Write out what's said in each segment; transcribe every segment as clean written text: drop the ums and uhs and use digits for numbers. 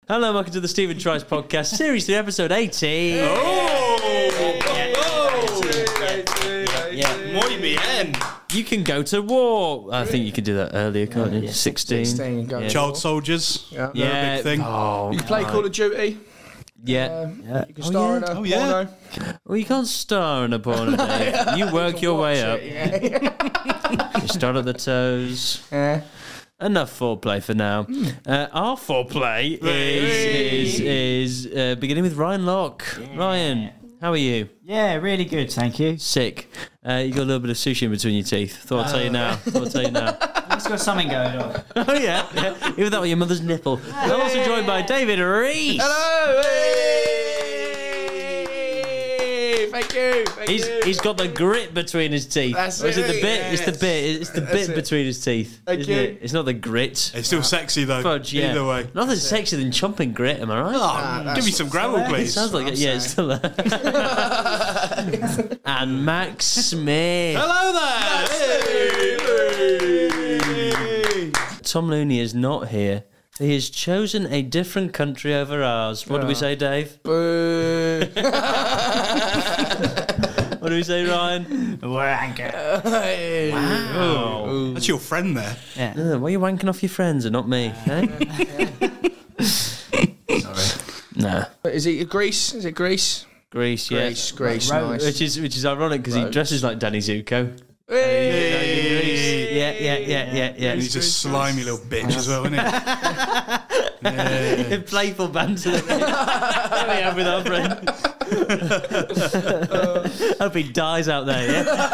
Hello, welcome to the Stephen Tries podcast, Series 3, Episode 18. Muy bien. You can go to war. I think you can do that earlier, can't you? 16. 16 go. Child soldiers. Yeah. Yeah. Big thing. Oh, You can play Call of Duty. yeah. You can star in a porno. Well, you can't star in a porno, Dave. You work your way up. You start at the toes. Yeah. Enough foreplay for now. Our foreplay is beginning with Ryan Locke. Ryan, how are you? Yeah, really good, thank you. Sick. You got a little bit of sushi in between your teeth. Thought I'd tell you now. It's got something going on. Oh, yeah. Even that was your mother's nipple. I'm also joined by David Reese. Hello. Hey. Thank you. He's got the grit between his teeth. That's Or is it the it, bit? yes. It's the bit. It's the bit it. between his teeth. Thank isn't you. it? It's not the grit. It's still sexy though. Fudge, yeah. Either way. Nothing sexier than chomping grit, am I right? Oh, give me some gravel, It please. sounds like it. Yeah, it's still there. And Max Smith. Hello there. Hey. Tom Looney is not here. He has chosen a different country over ours. What do we say, Dave? Boo. What do we say, Ryan? Wanker. Wow. That's your friend there. Yeah. Why are you wanking off your friends and not me? Eh? Sorry. Nah. Is it Greece? Is it Greece? Greece, yeah. Greece. Rose. Nice. Which is ironic because he Rose. dresses like Danny Zuko. Hey. Yeah. And he's a slimy little bitch as well, isn't he? In playful banter that we have with our friend. Hope he dies out there,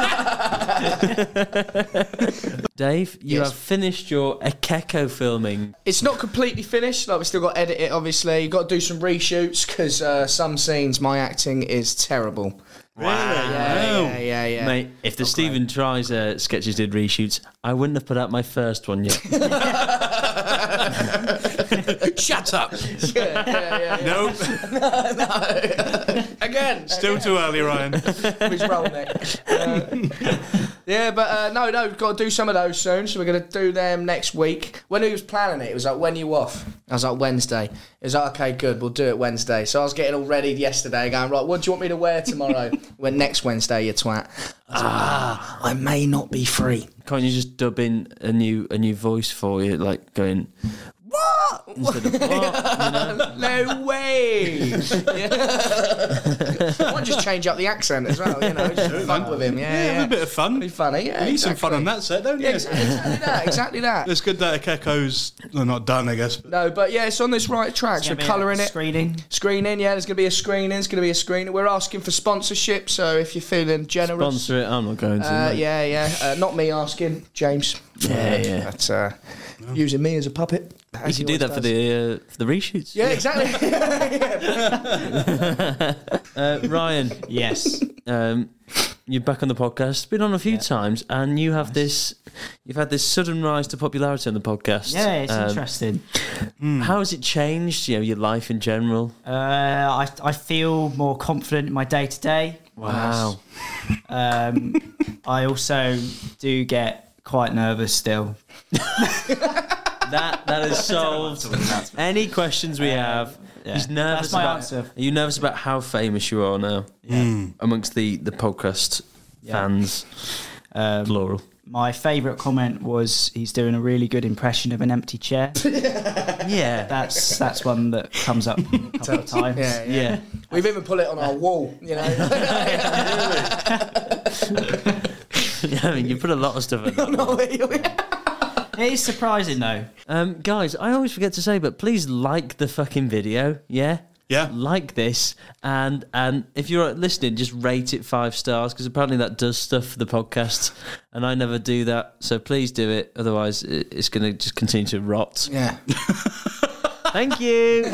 yeah? Dave, you Yes. have finished your Ekeko filming. It's not completely finished. Like, we still got to edit it, obviously. You've got to do some reshoots because some scenes, my acting is terrible. Wow. Yeah. Mate, if the Stephen Tries sketches did reshoots, I wouldn't have put out my first one yet. Shut up. Yeah. Nope. Again. Still too early, Ryan. His roll neck. Yeah, but no, we've got to do some of those soon, so we're going to do them next week. When he was planning it was like, when you off? I was like, Wednesday. It was like, okay, good, we'll do it Wednesday. So I was getting all ready yesterday, going, right, what do you want me to wear tomorrow? When next Wednesday, you twat. I was like, I may not be free. Can't you just dub in a new voice for you, like going, What? instead of what? You know? No way! I might just change up the accent as well, just fun with him. Have a bit of fun. Be funny, yeah. You need some fun on that set, don't you? Yeah, exactly that. It's good that Ekeko's not done, I guess. No, but yeah, it's on this right track. So colouring it. Screening, yeah, there's going to be a screening. We're asking for sponsorship, so if you're feeling generous. Sponsor it, I'm not going to. mate. Yeah. Not me asking, James. Yeah. That's using me as a puppet. You should do that for the reshoots. Yeah, exactly. Ryan, Yes. you're back on the podcast. Been on a few times, and you have you've had this sudden rise to popularity on the podcast. Yeah, it's interesting. How has it changed? Your life in general. I feel more confident in my day to day. Wow. I also do get quite nervous still. That has solved any questions we have. He's nervous That's my about. answer. Are you nervous about how famous you are now amongst the podcast fans? Plural. My favourite comment was he's doing a really good impression of an empty chair. Yeah. That's one that comes up a couple of times. Yeah. We've even put it on our wall, I mean, you put a lot of stuff in that. It is surprising though. Guys, I always forget to say, but please like the fucking video, yeah? Yeah. Like this, and if you're listening, just rate it 5 stars, because apparently that does stuff for the podcast, and I never do that, so please do it, otherwise it's going to just continue to rot. Yeah. Thank you!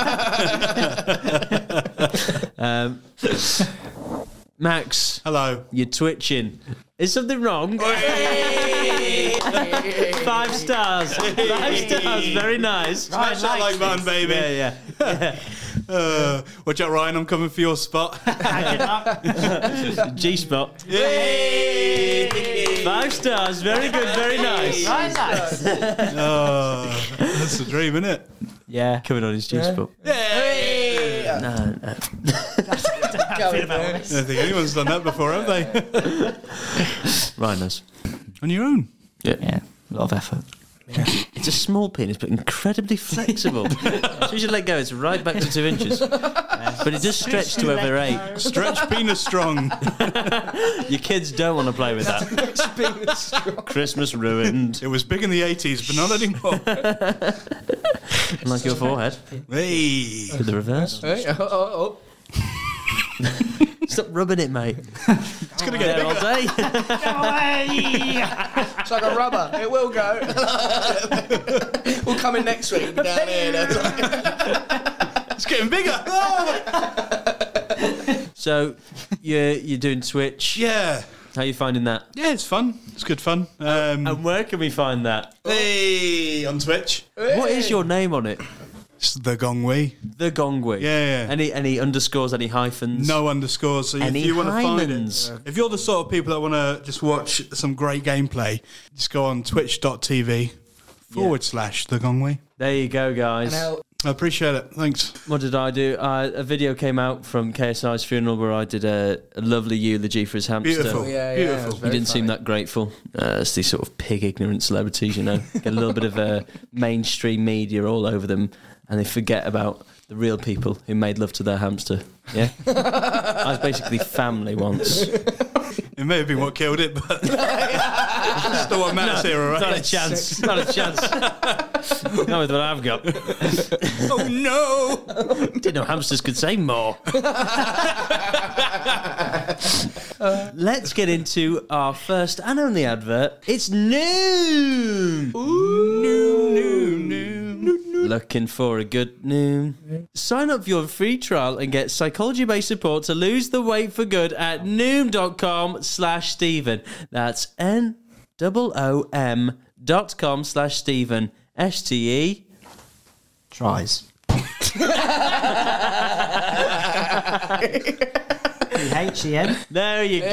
Max, Hello. you're twitching. Is something wrong? 5 stars. 5 stars. Very nice. Smash that like button, baby. Yeah. Watch out, Ryan. I'm coming for your spot. G-spot. Yay! 5 stars. Very good. Very nice. Right, nice. Oh, that's the dream, isn't it? Yeah. coming on his juice book. Hey! No. Go Feel about on, this. I don't think anyone's done that before, have they? Ryan has. On your own. Yeah, a lot of effort. It's a small penis, but incredibly flexible. As soon as you let go, it's right back to 2 inches. But it does stretch to over 8. Stretch penis strong. Your kids don't want to play with that. Christmas ruined. It was big in the 80s, but not anymore. Like your forehead. Hey. To the reverse. Hey, oh. Stop rubbing it, mate. It's going to get There all bigger. day. It's like a rubber. It will go. We'll come in next week. Down here. It's getting bigger. So, you're doing Twitch. Yeah. How are you finding that? Yeah, it's fun. It's good fun. And where can we find that? Hey, on Twitch. What is your name on it? It's the Gongwei. The Gongwei. Yeah. Any underscores, any hyphens? No underscores. So Any if you want to find hymens? it, if you're the sort of people that want to just watch some great gameplay, just go on twitch.tv/the Gongwei. There you go, guys. Now, I appreciate it. Thanks. What did I do? A video came out from KSI's funeral where I did a lovely eulogy for his hamster. Beautiful. yeah, Beautiful. it was He very didn't seem funny. that grateful. It's these sort of pig ignorant celebrities, you know. Get a little bit of mainstream media all over them, and they forget about the real people who made love to their hamster. Yeah, I was basically family once. It may have been what killed it, but that's not what matters here, all right? Not a chance. Not a chance. Not with what I've got. Oh no! Didn't know hamsters could say more. Let's get into our first and only advert. It's Noom. Looking for a good Noom? Sign up for your free trial and get psychology-based support to lose the weight for good at Noom.com/Stephen. That's NOOM.com/Stephen. STE. Tries. H-E-M. There you go.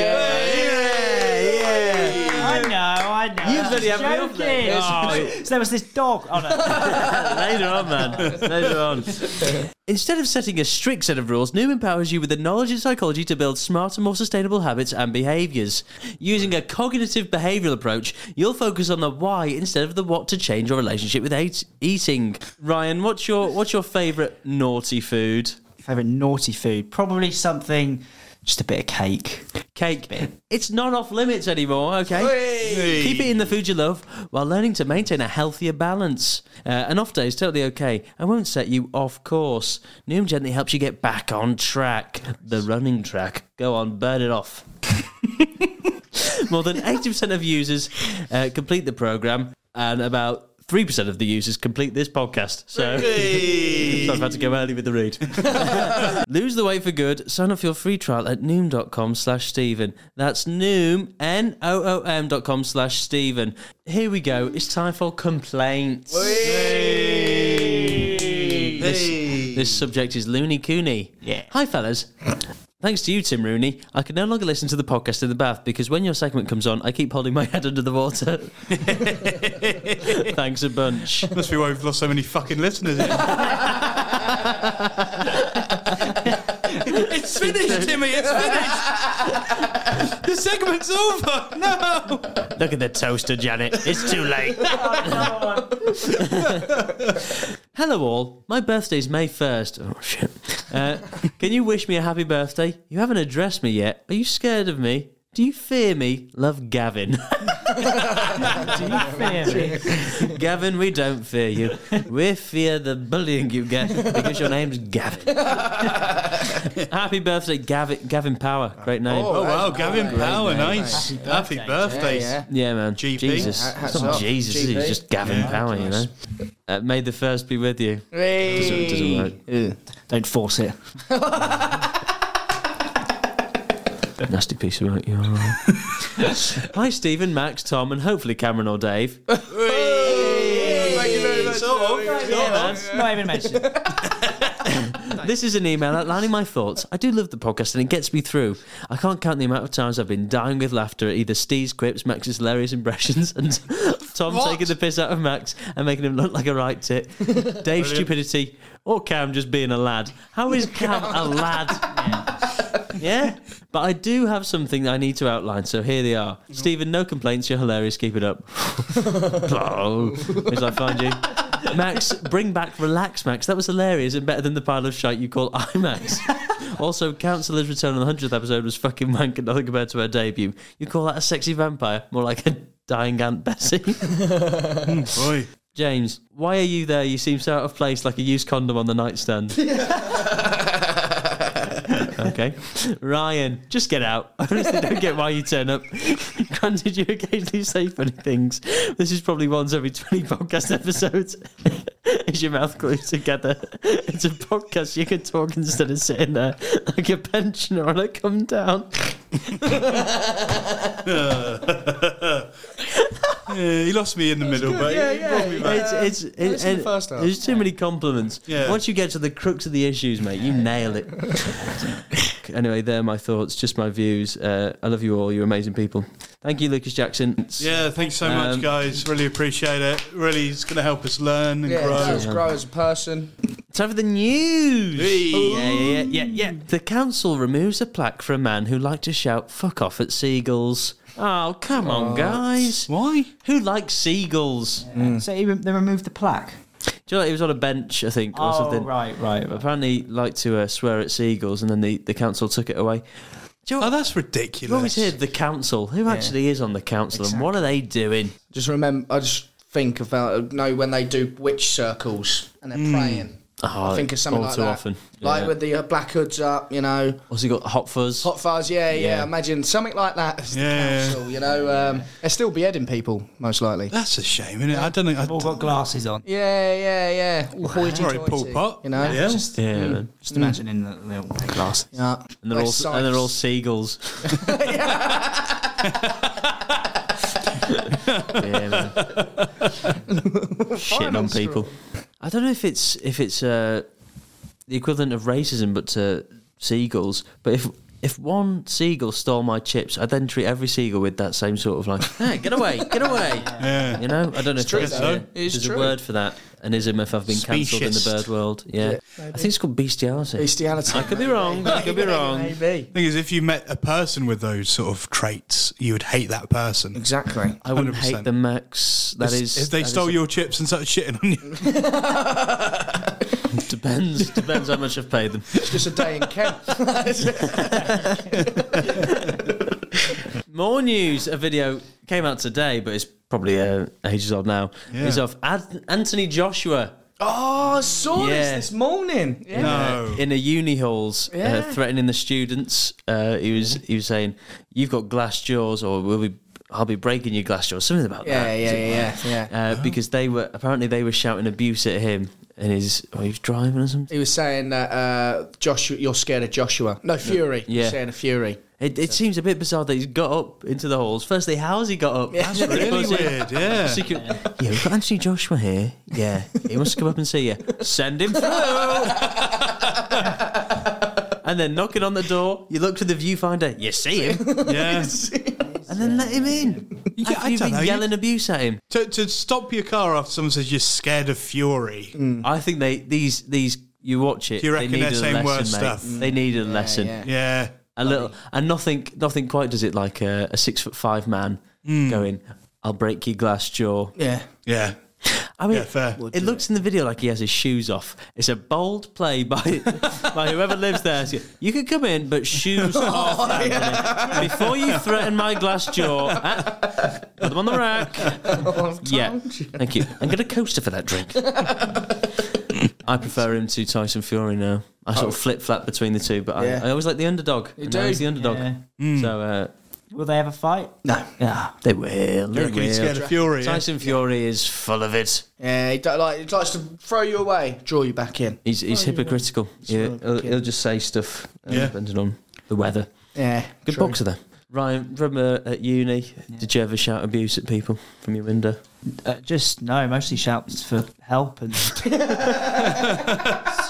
Yeah. I know. You bloody have me off there. Joking. Oh. So there was this dog. Oh, no. Later on, man. Later on. Instead of setting a strict set of rules, Noom empowers you with the knowledge and psychology to build smarter, more sustainable habits and behaviours. Using a cognitive behavioural approach, you'll focus on the why instead of the what to change your relationship with eating. Ryan, what's your favourite naughty food? Favourite naughty food? Probably something, just a bit of cake. Cake. It's not off limits anymore, okay? Hey. Keep it in the food you love while learning to maintain a healthier balance. An off day is totally okay and won't set you off course. Noom gently helps you get back on track. The running track. Go on, burn it off. More than 80% of users complete the program, and about 3% of the users complete this podcast. So, so I've had to go early with the read. Lose the weight for good. Sign up for your free trial at Noom.com/Stephen. That's Noom, NOOM.com/Stephen. Here we go. It's time for complaints. This subject is Looney Cooney. Yeah. Hi, fellas. Thanks to you, Tim Rooney, I can no longer listen to the podcast in the bath because when your segment comes on, I keep holding my head under the water. Thanks a bunch. Must be why we've lost so many fucking listeners. It's finished, Timmy. It's finished. The segment's over. No. Look at the toaster, Janet. It's too late. Hello, all. My birthday's May 1st. Oh, shit. Can you wish me a happy birthday? You haven't addressed me yet. Are you scared of me? Do you fear me? Love, Gavin. Do you fear me? Gavin, we don't fear you. We fear the bullying you get because your name's Gavin. Happy birthday, Gavin Power. Great name. Oh, wow. Gavin Great Power. name. Nice. Happy birthday. Yeah. Yeah, man. GP. Jesus. Hats It's not off. Jesus, is it? GP. It's just Gavin Power, you know. May the first be with you. Doesn't work. Don't force it. Nasty piece of work, you're all right. Hi, Stephen, Max, Tom, and hopefully Cameron or Dave. Thank you very much. Not even mentioned. This is an email outlining my thoughts. I do love the podcast and it gets me through. I can't count the amount of times I've been dying with laughter at either Steve's quips, Max's hilarious impressions, and Tom taking the piss out of Max and making him look like a right tit, Dave's stupidity, or Cam just being a lad. How is Cam a lad? Yeah, but I do have something I need to outline, so here they are. Stephen, no complaints, you're hilarious, keep it up. Oh, where did I find you? Max, bring back Relax Max, that was hilarious and better than the pile of shite you call IMAX. Also, Counsellor's return on the 100th episode was fucking wank and nothing compared to her debut. You call that a sexy vampire? More like a dying Aunt Bessie. Boy. James, why are you there? You seem so out of place, like a used condom on the nightstand. Okay. Ryan, just get out. I honestly don't get why you turn up. Granted, you occasionally say funny things. This is probably once every 20 podcast episodes. Is your mouth glued together? It's a podcast. You can talk instead of sitting there like a pensioner on a come down. Yeah, he lost me in the middle, but he brought me back. It's the first half. There's too many compliments. Yeah. Once you get to the crux of the issues, mate, you nail it. Anyway, they're my thoughts, just my views. I love you all. You're amazing people. Thank you, Lucas Jackson. Yeah, thanks so much, guys. Really appreciate it. Really, it's going to help us learn and grow. Helps grow as a person. Time for the news. Hey. Yeah. The council removes a plaque for a man who liked to shout "fuck off" at seagulls. Oh, come on, guys. Why? Who likes seagulls? So they removed the plaque. Do you know what? He was on a bench, I think, or something. Right. Apparently, liked to swear at seagulls, and then the council took it away. Do you know Oh, what? that's ridiculous. You always hear the council. Who actually is on the council, and what are they doing? Just remember, I just think about when they do witch circles and they're praying. Oh, I think of something all like too that. often. Like Yeah. with the black hoods up, you know. What's he got? Hot fuzz. Hot fuzz, yeah. Yeah. Imagine something like that as the Yeah. council, you know. They'll still beheading people, most likely. That's a shame, isn't it? I don't know. All got glasses on. Yeah. All Sorry, Paul Pot. You know. Yeah. Just Man. imagining the little glasses. Yeah. And they're all seagulls. Yeah, man. Shitting on people. I don't know if it's the equivalent of racism, but to seagulls. But if one seagull stole my chips, I'd then treat every seagull with that same sort of like, hey, get away. Yeah. You know, I don't know if true, that's, though. yeah, It's there's true. a word for that. An ism if I've been cancelled in the Speciesist. bird world. Yeah, I think it's called bestiality. Bestiality. I could be wrong. I could be wrong. Maybe. The thing is, if you met a person with those sort of traits, you would hate that person. Exactly. I wouldn't 100%. hate them, Max. That is. If they that stole is- your chips and started shitting on you. Depends how much I've paid them. It's just a day in Kent. More news. A video came out today, but it's probably ages old now. Yeah. It's of Anthony Joshua Oh, I saw this morning. Yeah. No. in a uni halls, Yeah. threatening the students. He was saying, "You've got glass jaws, or I'll be breaking your glass jaws." Something about that. Yeah. Because they were shouting abuse at him, and he was driving or something. He was saying that Joshua, you're scared of Joshua. No, Fury. Yeah. You're scared of Fury. It seems a bit bizarre that he's got up into the halls. Firstly, how has he got up? Yeah. That's really weird, yeah. Yeah, we've got Anthony Joshua here. Yeah, he wants to come up and see you. Send him through. And then knocking on the door, you look to the viewfinder, you see him, Yeah. and then let him in. I After you've don't been know, yelling abuse at him. To stop your car after someone says you're scared of Fury. I think these you watch it. Do you reckon they they're needed a saying lesson, worse mate. stuff? They needed a lesson. yeah. Yeah. A little, and nothing quite does it like a 6'5" man going, "I'll break your glass jaw." Yeah. Yeah. I mean, Yeah, fair. it looks in the video like he has his shoes off. It's a bold play by whoever lives there. You could come in, but shoes off, Anthony. Before you threaten my glass jaw. Put them on the rack. Yeah, thank you. I'm getting a coaster for that drink. I prefer him to Tyson Fury now. I sort of flip-flap between the two, but I always like the underdog. You Now do. he's the underdog. Yeah. So Will they ever fight? No. Yeah. they will. You They reckon he's scared will. of Fury? Yeah? Tyson Fury is full of it. Yeah, he likes to throw you away, draw you back in. He's hypocritical. Yeah, he'll just say stuff depending on the weather. Yeah. Good true. boxer though. Ryan, from at uni, did you ever shout abuse at people from your window? Mostly shouts for help and it's just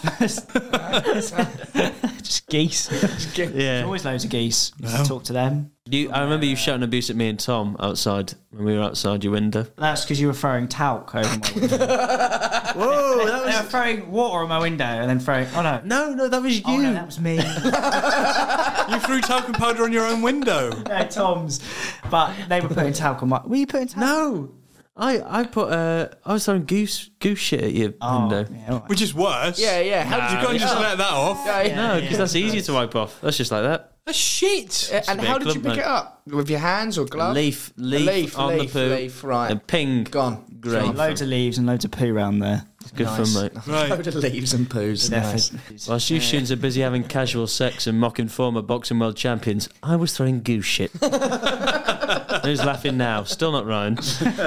Just geese. There's Yeah. always loads of geese. You just talk to them. I remember you shouting abuse at me and Tom outside when we were outside your window. That's because you were throwing talc over my window. Whoa, that They were throwing water on my window and then throwing. Oh no. No, that was you. Oh no, that was me. You threw talcum powder on your own window. No, Tom's. But they were putting talc on my. Were you putting talc? No. I was throwing goose shit at your window. Yeah, all right. Which is worse. Yeah. How did You can't just let that off. No, because that's easier to wipe off. That's just like that. That's shit. And a how bit did you clump, pick it up? With your hands or gloves? Leaf leaf on the poo. leaf, right. And ping. Gone. Great. Loads of leaves and loads of poo around there. Good fun, mate. Right. Load of leaves and poos. Nice. Whilst you shins are busy having casual sex and mocking former boxing world champions, I was throwing goose shit. Who's laughing now? Still not Ryan.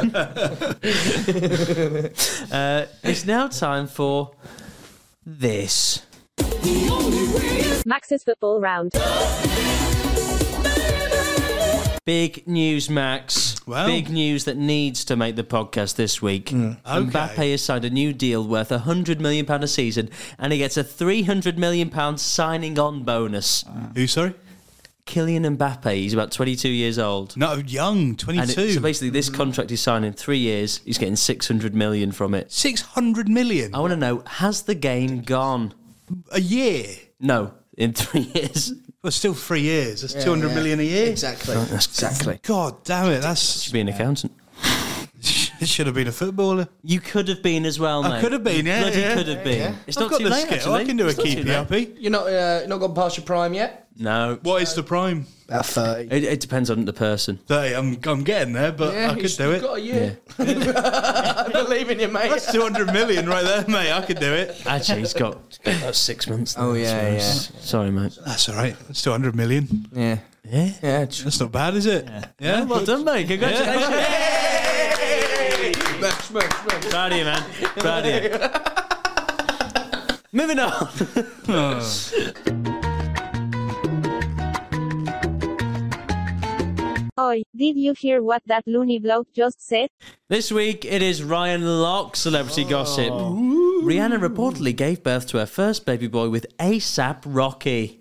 It's now time for this. Max's football round. Big news, Max. Well. Big news that needs to make the podcast this week. Mbappe has signed a new deal worth £100 million a season, and he gets a £300 million signing on bonus. Who, sorry? Kylian Mbappe, he's about 22 years old. No, young, 22. So basically, this contract he's signing 3 years, he's getting 600 million from it. 600 million? I want to know, has the game gone? A year? No, in 3 years. Well, still 3 years. That's 200 million a year. Exactly. Exactly. God damn it. That's. Should be an accountant. It should have been a footballer. You could have been as well, mate. I could have been, yeah. Bloody yeah. could have been. Yeah. It's I've not got too the late, skill. actually. I can do a It's not too keepy late. uppy. You're not gone past your prime yet? No. What is the prime? About 30. It depends on the person. 30. I'm getting there, but I could do You've it. got a year. I believe in you, mate. That's 200 million right there, mate. I could do it. Actually, he's got about 6 months. Oh, yeah, yeah. Sorry, mate. That's all right. That's 200 million. Yeah. Yeah. Yeah. That's not bad, is it? Yeah. Well done, mate. Congratulations. Smash. Proud of you, man. Proud of you. Moving on. Oi, did you hear what that loony bloke just said? This week, it is Ryan Locke celebrity gossip. Rihanna reportedly gave birth to her first baby boy with ASAP Rocky.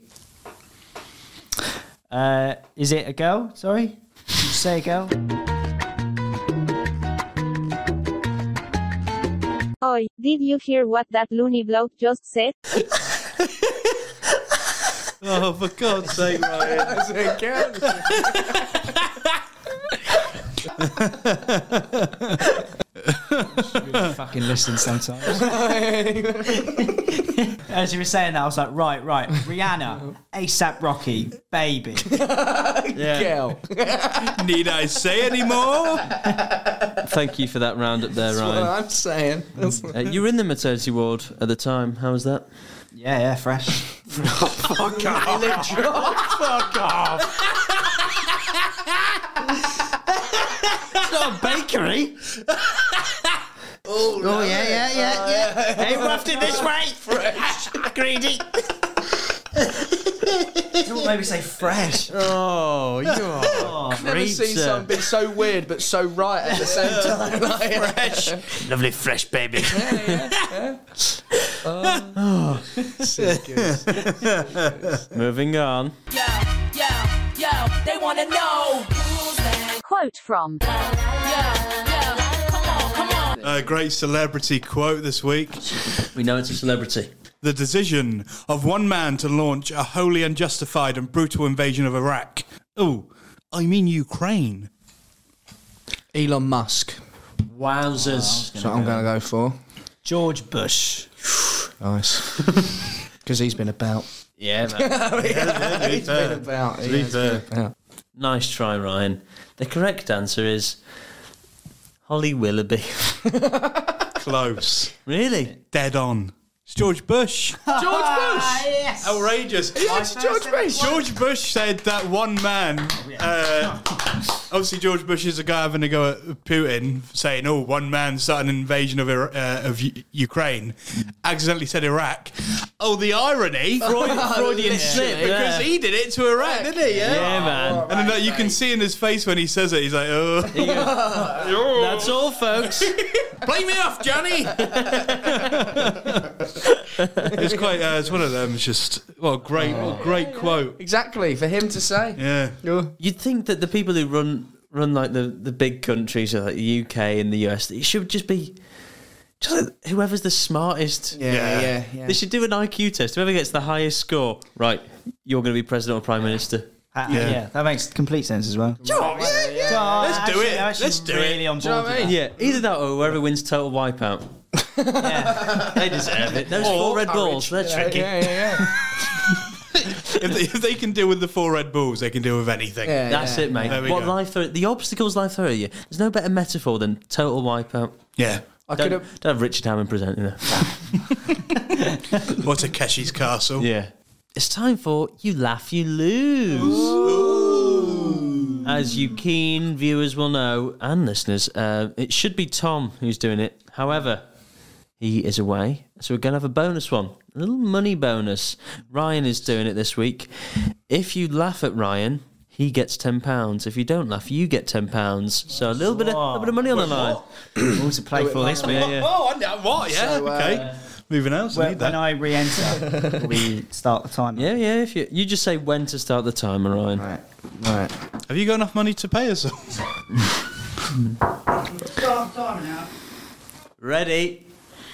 Is it a girl? Sorry? Did you say a girl? Oi, did you hear what that loony bloke just said? Oh, for God's sake, Ryan. Fucking listen sometimes. As you were saying that, I was like, right. Rihanna, ASAP Rocky, baby. Girl. Need I say any more? Thank you for that roundup there, That's what Ryan. I'm saying. You were in the maternity ward at the time. How was that? Yeah, fresh. Fuck off. Fuck off. It's not a bakery. Oh, yeah. Hey, waft it this way. Fresh. Greedy. Don't maybe say fresh. Oh, you are. Never seen something so weird but so right at the same time. Fresh. Lovely fresh baby. Moving on. Yo, they wanna know. Quote from Come on. A great celebrity quote this week. We know it's a celebrity. The decision of one man to launch a wholly unjustified and brutal invasion of Iraq. Oh, I mean Ukraine. Elon Musk. Wowzers. That's what I'm going to go for. George Bush. Nice. Because he's been about. Yeah, man. He's been about. He has been about. Nice try, Ryan. The correct answer is Holly Willoughby. Close. Really? Dead on. It's George Bush. George Bush! Yes. Outrageous. Yeah, it's George Bush. George Bush said that one man, obviously George Bush is a guy having a go at Putin, saying, one man started an invasion of Ukraine, accidentally said Iraq, Oh, the irony. Freudian slip. Because he did it to Iraq, didn't he? Yeah, man. And then you can see in his face when he says it, he's like, oh. That's all, folks. Play me off, Johnny. It's quite. It's one of them. It's just what a great quote. Exactly, for him to say. Yeah. You'd think that the people who run like the big countries, like the UK and the US, it should just be just like whoever's the smartest. Yeah. They should do an IQ test. Whoever gets the highest score, right, you're going to be president or prime minister. Yeah, that makes complete sense as well. Let's do it. Let's do it. On Do you know board what I with mean? Yeah, either that or whoever wins total wipeout. that. They deserve it. Those 4 Red Bulls, they're tricky. Yeah. If they can deal with the 4 Red Bulls, they can deal with anything. Yeah. That's it, mate. There we What go. life throw, the obstacles life throw at you. There's no better metaphor than total wipeout. Yeah. Don't Don't have Richard Hammond presenting that. Or Takeshi's Castle. Yeah. It's time for You Laugh, You Lose. As you keen viewers will know, and listeners, it should be Tom who's doing it. However, he is away, so we're going to have a bonus one. A little money bonus. Ryan is doing it this week. If you laugh at Ryan, he gets £10. If you don't laugh, you get £10. So a little bit of money on the line. All to play for this week. Yeah. Oh, I know what? Yeah. So, Okay. Moving on. So When I re-enter, we start the timer. Yeah. If you just say when to start the timer, Ryan. Right. Have you got enough money to pay us all? Start the timer now. Ready?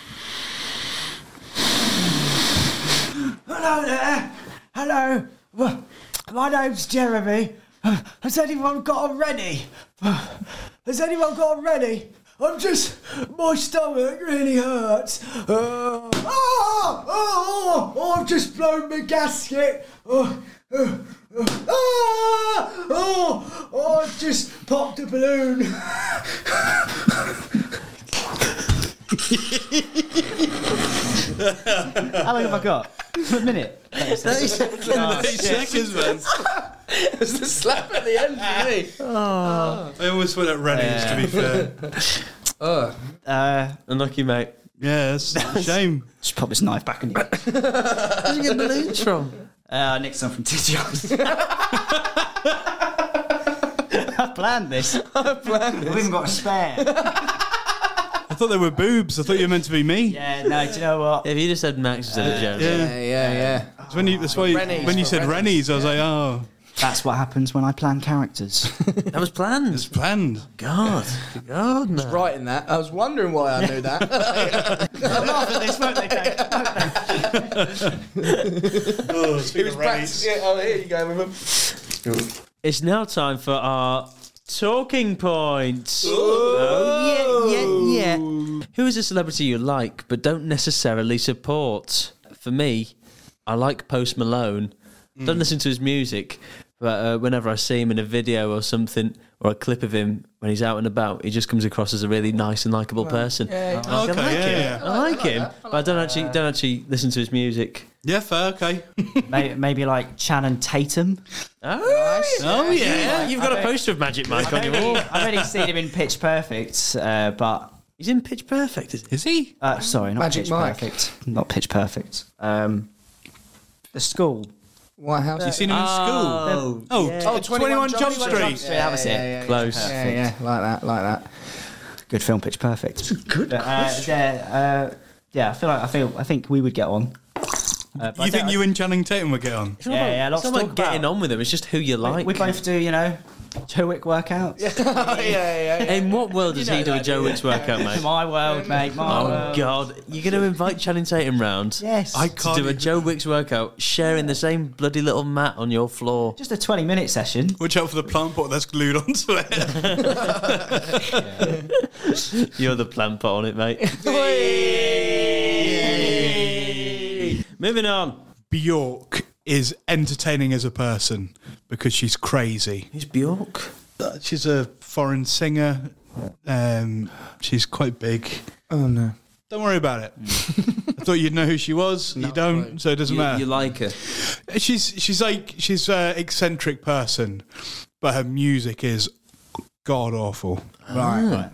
Hello there. Hello. Well, my name's Jeremy. Has anyone got a ready? Has anyone got a ready? My stomach really hurts. I've just blown my gasket. I've just popped a balloon. How long have I got? A minute. 30 seconds, man. It's the slap at the end for me. I always put at Rennie's, to be fair. Unlucky, mate. Yeah, that's a shame. Just pop this knife back in you. Where did you get balloons from? I nicked some from Tijo's. I planned this. We've even got a spare. I thought they were boobs. I thought you were meant to be me. Yeah, no, do you know what? If you just said Max instead of Jeremy. Yeah. That's why Rennie's when you for said Rennie's, I was like, oh, That's what happens when I plan characters. That was planned. it's planned. God, man. Writing that, I was wondering why I knew that. They'll laugh at this, won't they? Oh, He speaking was of Rennie's. practicing. Oh, here you go with him. It's now time for our talking points. Oh, yeah. Who is a celebrity you like but don't necessarily support? For me, I like Post Malone. Don't listen to his music, but whenever I see him in a video or something, or a clip of him when he's out and about, he just comes across as a really nice and likable person. Okay, yeah. I like him, but I don't actually listen to his music. Yeah, fair, okay. Maybe like Channing Tatum. Oh, yeah. You've got a poster of Magic Mike on your wall. I've already seen him in Pitch Perfect, but He's in Pitch Perfect. Is he? sorry, not Magic Pitch Mike. Perfect. Not Pitch Perfect. The School. White House. You seen him in school? Oh, 21 Jump Street. That was it. Close. Yeah, like that. Good film, Pitch Perfect. Good. I think we would get on. You think you and Channing Tatum would get on? Yeah, lots It's to not talk like getting about. on with him. It's just who you like. We both do, Joe Wick workouts. In what world does he do a Joe Wicks workout, mate? My world, mate. My Oh world. God! You're going to invite Channing Tatum round? Yes. I To can't. do a Joe Wicks workout, sharing the same bloody little mat on your floor. Just a 20-minute session. Watch out for the plant pot that's glued onto it. You're the plant pot on it, mate. Moving on. Bjork is entertaining as a person because she's crazy. Who's Bjork? She's a foreign singer. She's quite big. Oh no. Don't worry about it. I thought you'd know who she was. You don't, so it doesn't matter. You like her? She's an eccentric person, but her music is god awful. Right.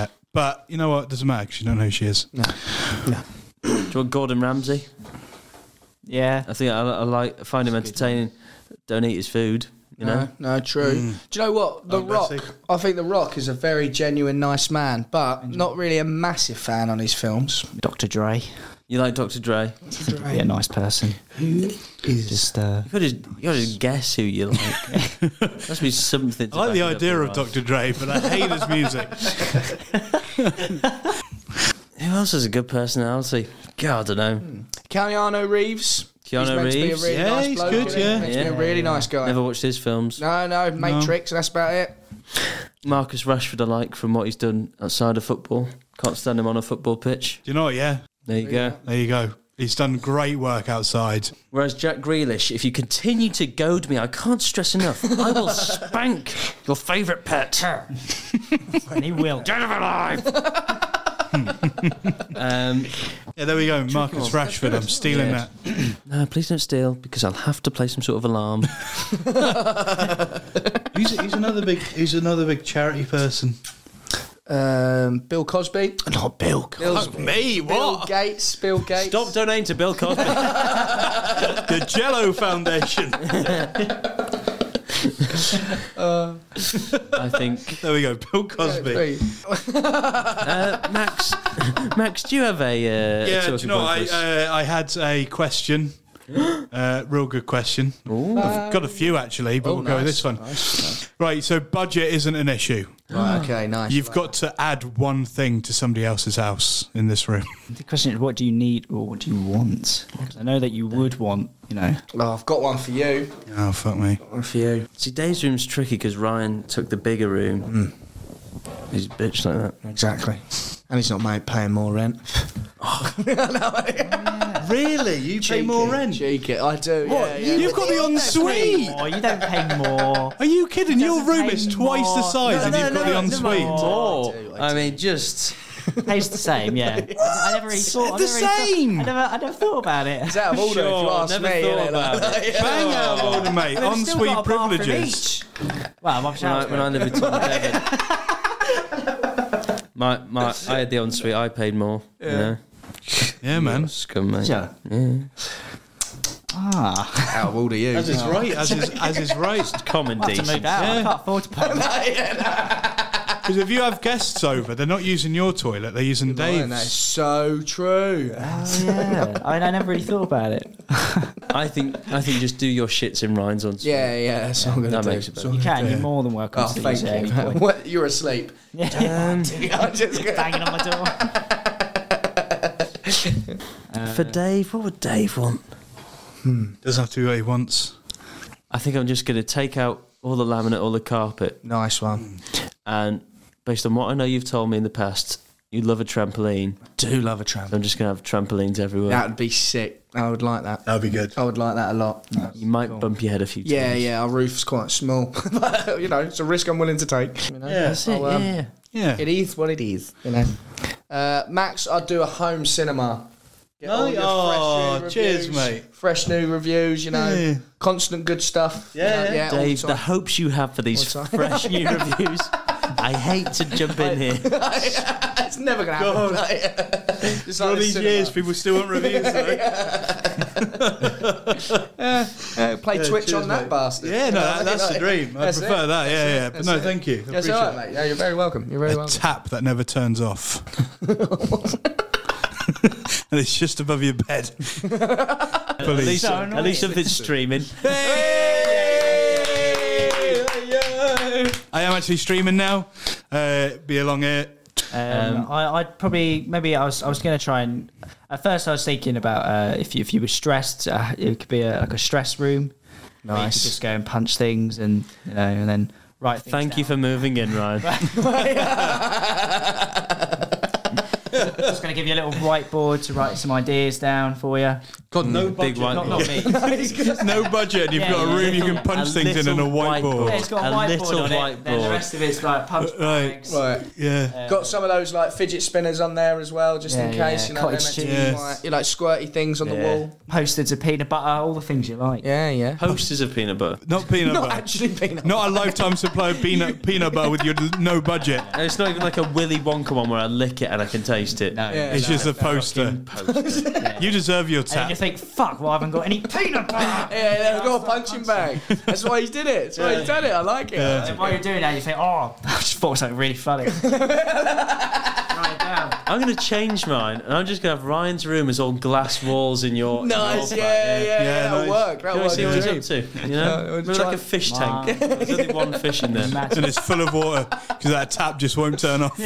But you know what? Doesn't matter because you don't know who she is. Do you want Gordon Ramsay? Yeah. I think I find him entertaining. Don't eat his food, you know. No, true. Do you know what? The Rock. Bessie. I think The Rock is a very genuine, nice man, but not really a massive fan on his films. Dr. Dre. You like Dr. Dre? Be a nice person. Just You gotta just guess who you like. Must be something. To I like back the it up idea with, of right? Dr. Dre, but I hate his music. Who else has a good personality? God, I don't know. Keanu Reeves. He's Keanu meant to be a Reeves. really Yeah, nice he's bloke, good, isn't he? yeah. Meant to be a Yeah. really nice guy. Never watched his films. No, Matrix, and that's about it. Marcus Rashford, I like from what he's done outside of football. Can't stand him on a football pitch. Do you know what? Yeah, There you go. there you go. He's done great work outside. Whereas Jack Grealish, if you continue to goad me, I can't stress enough, I will spank your favourite pet. And he will. Dead or alive. Yeah, there we go. Marcus Rashford. I'm stealing that. No, please don't steal, because I'll have to play some sort of alarm. He's another big charity person. Bill Cosby. Not Bill Cosby. Me? Bill What? Gates. Bill Gates. Stop donating to Bill Cosby. The Jello Foundation. I think. There we go. Bill Cosby. Max, do you have a Yeah, do talking you know, point for us? I had a question. Real good question. I've got a few actually, but we'll go with this one. Nice. Right, so budget isn't an issue. Right, okay, nice. You've got to add one thing to somebody else's house in this room. The question is, what do you need or what do you want? 'Cause I know that you would want, you know. Oh, I've got one for you. Oh, fuck me. One for you. See, Dave's room's tricky because Ryan took the bigger room. He's a bitch like that. Exactly. And he's not paying more rent. Really? You pay more rent? Cheeky. I do. What? Yeah, yeah. You've got the ensuite. Oh, you don't pay more. Are you kidding? Your Doesn't room pay is twice the more. size and you've got the ensuite. Oh, I mean, just... Pays the same, yeah. I never really thought. The same. I never thought about it. It's out of order if you Sure, ask never me. thought innit? about Like, it. yeah. Bang out of order, mate. They've still got Ensuite a bathroom privileges. each. Well, I'm When I lived with Tom and David, I had the ensuite. I paid more. You know, Yeah, man. scum, mate. Yeah. Ah. Out of order, you. As is right. As is right. Common I have to move decent. out. I Yeah. can't afford to pay. Because if you have guests over, they're not using your toilet. They're using And that's Dave's. so true. Yeah. I mean, I never really thought about it. I think just do your shits in Ryan's ensuite. Yeah, that's what I'm going to That do. makes it That's better. what You I'm can. gonna You're do. more than welcome Oh, to thank use it at any you. point. What? You're asleep. Yeah. I'm just gonna... Banging on my door. For Dave, what would Dave want? Doesn't have to be what he wants. I think I'm just going to take out all the laminate, all the carpet, Nice one. and based on what I know you've told me in the past, you love a trampoline. Do love a So tramp. I'm just going to have trampolines everywhere. That would be sick. I would like that. That'd be good. I would like that a lot. You might bump your head a few times. Yeah, our roof's quite small. But, you know, it's a risk I'm willing to take. You know? That's it, So, yeah. Yeah. It is what it is. You know. Max, I'd do a home cinema. Get all your Oh, fresh new cheers, reviews, mate. Fresh new reviews, you know. Yeah. Constant good stuff. Yeah, yeah. all Dave, the the time. hopes you have for these All the time. fresh new reviews. I hate to jump in here. It's never going to happen. Just like All the these cinema. years, people still want reviews. Play Twitch cheers, on that mate. bastard. Yeah, You no, know, that's the dream. I That's prefer it. that. Yeah, yeah. But That's no, it. thank you. That's Appreciate all right, mate. Yeah, you're very welcome. You're very a welcome. tap that never turns off. And it's just above your bed. Police. At least something's streaming. I am actually streaming now. Be along here. I'd probably I was going to try and at first I was thinking about if you were stressed, it could be like a stress room. Where you could just go and punch things and and then write things Thank you down. for moving in, Ryan. Just going to give you a little whiteboard to write some ideas down for you. God, no Big budget. one. Not me. No budget. And you've got a room you can punch things in and a whiteboard. Yeah, it's got a, A whiteboard little on it. Then the whiteboard. rest of it's like punch Right. bags. Right. Yeah. Got some of those like fidget spinners on there as well, just in Yeah, case. yeah. You know, Cottage they're meant to cheese. be quite- you like squirty things on the Yeah. wall. Posters of peanut butter, all the things you like. Yeah, yeah. Posters of peanut butter. Not peanut Not butter. actually peanut. Not a lifetime supply of peanut butter with your no budget. And it's not even like a Willy Wonka one where I lick it and I can taste taste it. No. Yeah. It's just a poster. You deserve your And then you tap. think, fuck, well, I haven't got any peanut butter. Yeah, they've got a punching bag. That's why he's did it. That's why he's done it. I like it. And while you're doing that, you think, oh, I just thought of something really funny. Write it down. I'm going to change mine, and I'm just going to have Ryan's room as all glass walls in your. Nice, your yeah, that'll nice. work. Can That'll we see what work. he's up to? You know, we'll maybe try- like a fish tank. There's only one fish in there. And it's full of water because that tap just won't turn off.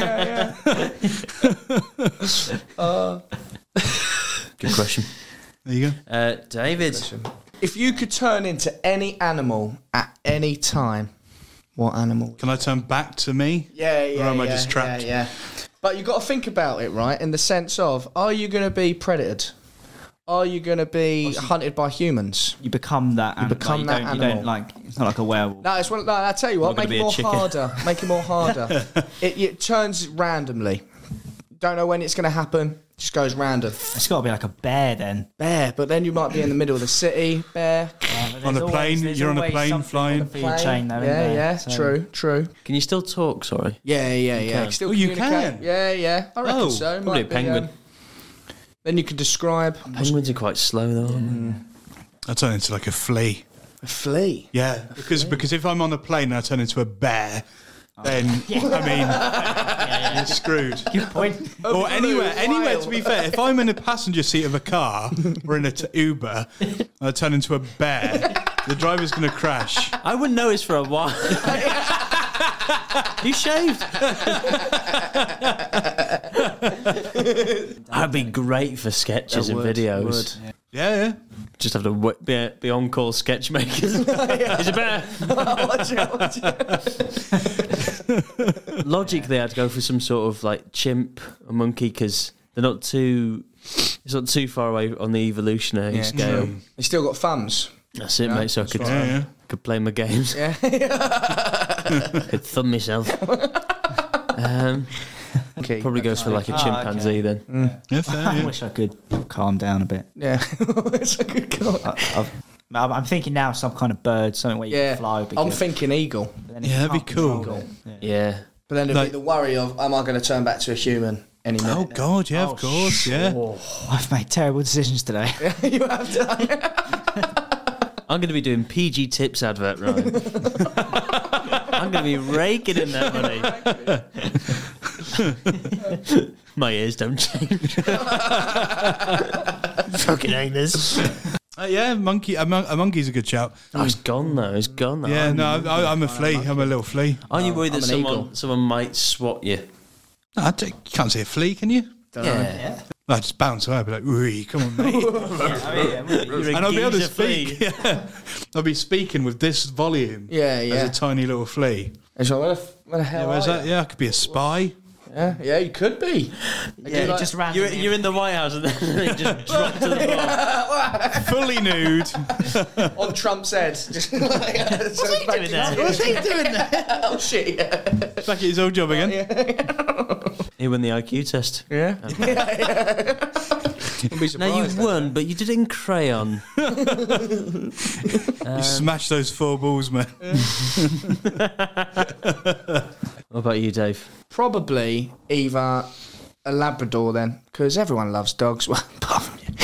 Good question. There you go. David. If you could turn into any animal at any time, what animal? Can I turn back to me? Yeah. Or am I just trapped? Yeah. But you've got to think about it, right? In the sense of, are you going to be predated? Are you going to be hunted by humans? You become that animal. become that You animal. don't like, it's not like a werewolf. No, it's one. No, I tell you what, Not make gonna it be a more chicken. harder. Make it more harder. It turns randomly. Don't know when it's going to happen. Just goes random. It's got to be like a bear then. Bear, but then you might be in the middle of the city. Bear. On a plane, you're on a plane flying. Food chain though, isn't Yeah, there? yeah. So- True. Can you still talk? Sorry. Yeah. can. Still Oh, you communicate. can? Yeah. I reckon Oh, so. probably Might a penguin. Then you can describe Penguins are quite slow though, aren't I turn into like a flea. a flea. Yeah, because if I'm on a plane and I turn into a bear, then I mean, you're screwed. Good point. Or anywhere. whale. To be fair, if I'm in a passenger seat of a car or in a Uber, and I turn into a bear, the driver's going to crash. they? I wouldn't notice for a while. You shaved. That'd be great for sketches and videos. Yeah. Just have to be on call sketch makers. He's a bear. Watch out. Logic, they had to go for some sort of like chimp or monkey because they're not too. It's not too far away on the evolutionary scale. You still got thumbs. That's it, mate. So I could Yeah. could play my games. Yeah. Could thumb myself. Okay. Probably goes for like a chimpanzee then. Yeah, fair, I yeah. wish I could calm down a bit. Yeah. It's a good call. I'm thinking now some kind of bird, something where you Yeah. can fly. Would be I'm good. thinking eagle. But then if Yeah, you that'd be can't control cool. it, Yeah. But then there'd Like- be the worry of, am I going to turn back to a human any minute? Oh, God, yeah, of course, yeah. I've made terrible decisions today. You have to. I'm going to be doing PG Tips advert, Ryan. I'm going to be raking in that money. My ears don't change. Fucking hate this. Yeah, a monkey's a good shout. Oh, it's gone though. It's gone though. Yeah, no, I'm a flea. I'm a little flea. Aren't you worried that I'm an eagle. someone might swat you? No, you can't say a flea, can you? Yeah. I just bounce away. I'd be like, "Ooh, come on, mate." You're a And I'll be able to geezer flea. speak. Yeah. I'll be speaking with this volume Yeah. as a tiny little flea. It's like, where the hell Yeah, where's are that? Yeah, I could be a spy. Yeah, you could be. Yeah, like- just randomly. You're in the White House and then you just drop to the floor. Fully nude. On Trump's head. Just like, What's he doing there? What's he doing there? Oh, shit. Yeah. Back at his old job again. He won the IQ test. Yeah. Wouldn't be Now you surprised. won, but you did it in crayon. You smashed those 4 balls, man. What about you, Dave? Probably either a Labrador then, because everyone loves dogs. Well, apart from you.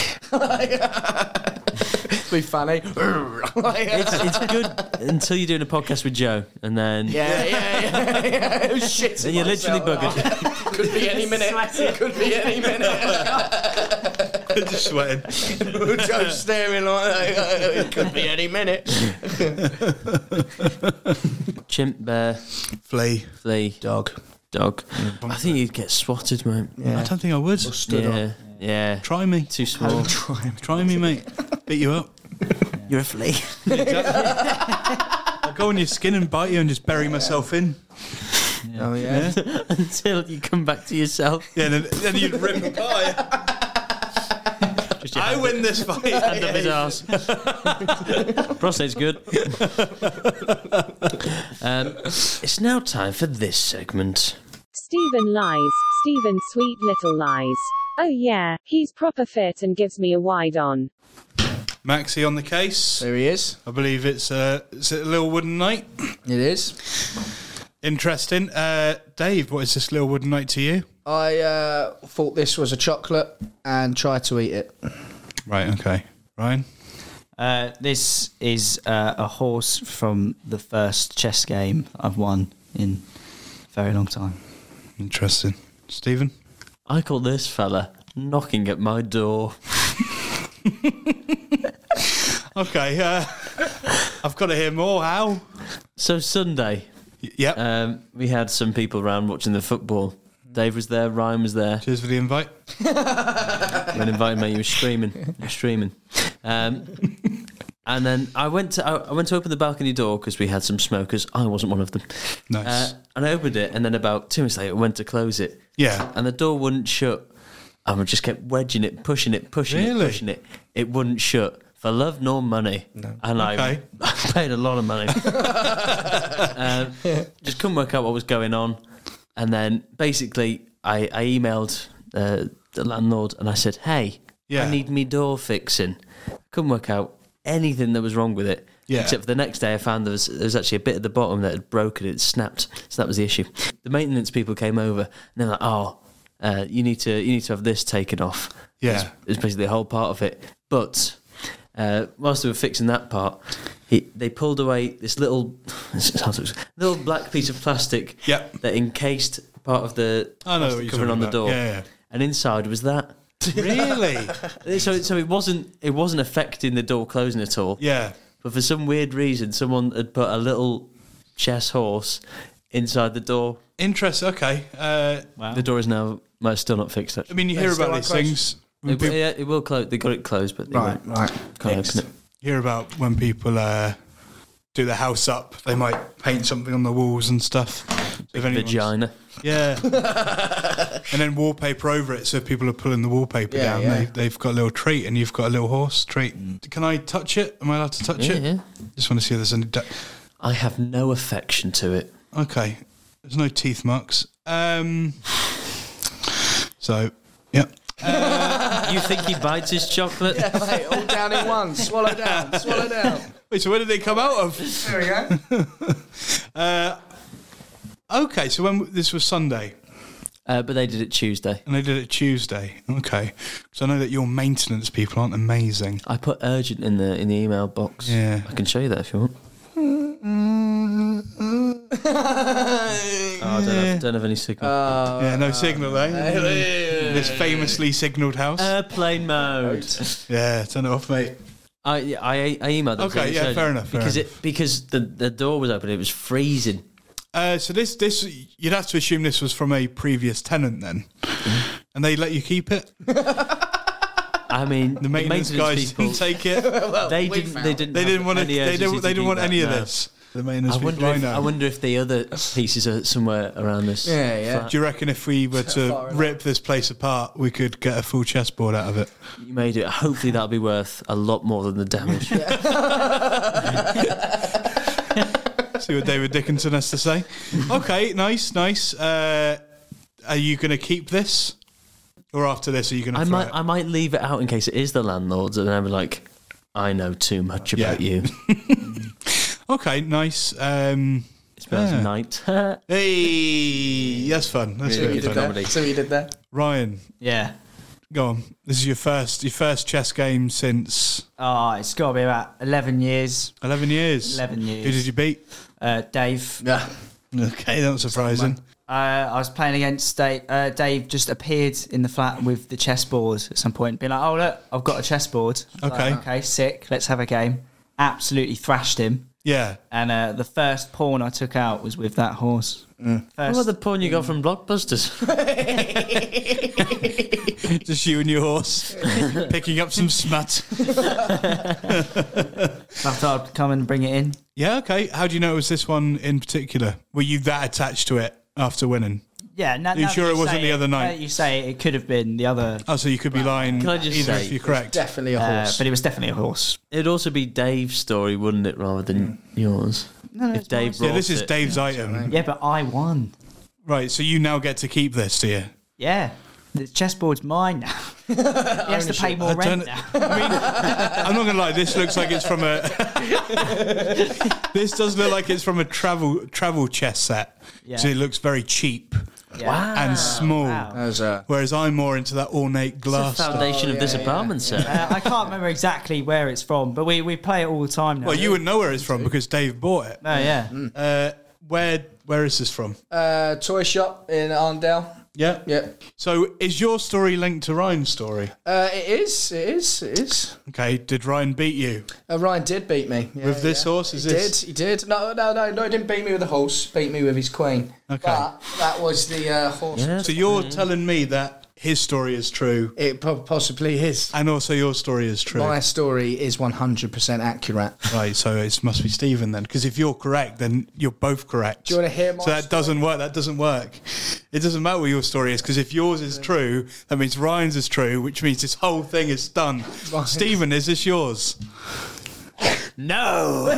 Be funny. It's good until you're doing a podcast with Joe, and then Yeah. Oh, shit. then you're literally buggered. Could be any minute. Could be any minute. Just sweating. Joe's staring like that. It could be any minute. Chimp, bear, Flea. flea, Dog. dog. I think you'd get swatted, mate. I don't think I would. Stood on. Yeah, yeah. Try me. Too small. Try me, mate. Beat you up. You're a flea. I'll go on your skin and bite you and just bury myself in. Oh, yeah. Until you come back to yourself. Yeah, then you'd rip apart. Just your I hand win this fight. hand up his arse. Prostate's good. It's now time for this segment. Stephen lies. Stephen sweet little lies. Oh yeah, he's proper fit and gives me a wide on. Maxie on the case. There he is. I believe it's a little wooden knight. It is. Interesting. Dave, what is this little wooden knight to you? I thought this was a chocolate and tried to eat it. Right, okay. Ryan? This is a horse from the first chess game I've won in a very long time. Interesting. Stephen? I call this fella knocking at my door. Okay, I've got to hear more. How? So Sunday, Yep. we had some people around watching the football. Dave was there, Ryan was there. Cheers for the invite. When invited me, you were screaming. You were screaming. And then I went to open the balcony door because we had some smokers. I wasn't one of them. Nice. And I opened it, and then about 2 minutes later, I went to close it. Yeah. And the door wouldn't shut. And we just kept wedging it, pushing it. Really? It wouldn't shut for love nor money. No. And Okay. I paid a lot of money. Just couldn't work out what was going on. And then basically, I emailed the landlord and I said, "Hey, Yeah. I need me door fixing." Couldn't work out anything that was wrong with it. Yeah. Except for the next day, I found there was actually a bit at the bottom that had broken. It snapped. So that was the issue. The maintenance people came over and they're like, "Oh, you need to have this taken off." Yeah. It's basically the whole part of it. But whilst they were fixing that part, they pulled away this little black piece of plastic Yep. that encased part of the I know what plastic you're covering talking on the about. door. Yeah. And inside was that. Really? So it wasn't affecting the door closing at all. Yeah. But for some weird reason, someone had put a little chess horse inside the door. Interesting. Okay. Wow. The door is now still not fixed. I Actually. mean, you hear Still about these unclosed? things. When people, It will close. They got it closed, but they Right. can't open it. hear about when people do the house up, they might paint something on the walls and stuff. If anyone's- Vagina. Yeah. And then wallpaper over it, so if people are pulling the wallpaper Yeah, down, yeah. they've got a little treat, and you've got a little horse treat. Can I touch it? Am I allowed to touch it? Yeah. Just want to see if there's any... I have no affection to it. Okay. There's no teeth marks. So, yeah. You think he bites his chocolate? Mate, all down in one. Swallow down. Swallow down. Wait, so where did they come out of? There we go. Okay, so when this was Sunday, But they did it Tuesday. and they did it Tuesday. Okay. So I know that your maintenance people aren't amazing. I put urgent in the email box. Yeah. I can show you that if you want. I don't have any signal. Yeah, no signal, eh? This famously signalled house. Airplane mode. Yeah, turn it off, mate. I emailed them. Okay, saying it's yeah, urgent fair enough, fair because the door was open. It was freezing. So this you'd have to assume this was from a previous tenant then, and they let you keep it. I mean, The maintenance guys people. didn't take it. They we didn't. found. They didn't. They didn't want it. any They urgency didn't. to They didn't keep want that, any of no. this. The maintenance I people wonder. I I know. wonder if the other pieces are somewhere around this. Yeah, yeah. flat. Do you reckon if we were to Far enough. rip this place apart, we could get a full chessboard out of it? You made it. Hopefully, that'll be worth a lot more than the damage. See what David Dickinson has to say. Okay, nice. Are you going to keep this, or after this, are you going to? I might leave it out in case it is the landlord's, and I'm like, I know too much about Yeah. you. Okay, nice. It's about Yeah. night. Hey, that's fun. That's See what really you did fun. there? See what you did there? Ryan, Yeah. go on. This is your first chess game since Oh, it's got to be about 11 years. 11 years. 11 years. Who did you beat? Dave. Yeah. Okay, that's not surprising. I was playing against Dave. Dave just appeared in the flat with the chessboard at some point, being like, "Oh look, I've got a chessboard." I was Okay. like, okay, sick. Let's have a game. Absolutely thrashed him. Yeah. And the first pawn I took out was with that horse. What First, about the pawn you got from Blockbusters? Just you and your horse picking up some smut. I thought I'd come and bring it in. Yeah, okay. How do you know it was this one in particular? Were you that attached to it after winning? Yeah, now You sure that it wasn't say the other night? now that you say it could have been the other, Oh, so you could be lying Can I just either say- if you're correct. Definitely a horse. but it was definitely a horse. It'd also be Dave's story, wouldn't it, rather than yours? No, If Dave Yeah, brought this is it. Dave's item. Yeah, but I won. Right, so you now get to keep this, do you? Yeah. The chessboard's mine now. He has to pay more rent now. I mean, I'm not gonna lie. This looks like it's from a. This does look like it's from a travel chess set. Yeah. So it looks very cheap Yeah. and small. Wow. Whereas I'm more into that ornate glass stuff. Foundation of this apartment set. I can't remember exactly where it's from, but we play it all the time now. Well, you wouldn't know where it's from because Dave bought it. Oh, yeah. Where is this from? Toy shop in Arndale. Yeah. Yeah. So is your story linked to Ryan's story? It is. Okay. Did Ryan beat you? Ryan did beat me. Yeah, With this horse? Is he this? He did. No, he didn't beat me with the horse. Beat me with his queen. Okay. But that was the horse. Yeah. So you're telling me that his story is true, It possibly is. and also your story is true. My story is 100% accurate. Right, so it must be Stephen then, because if you're correct, then you're both correct. Do you want to hear my So that doesn't work. That doesn't work. It doesn't matter what your story is, because if yours is true, that means Ryan's is true, which means this whole thing is done. Right. Stephen, is this yours? No.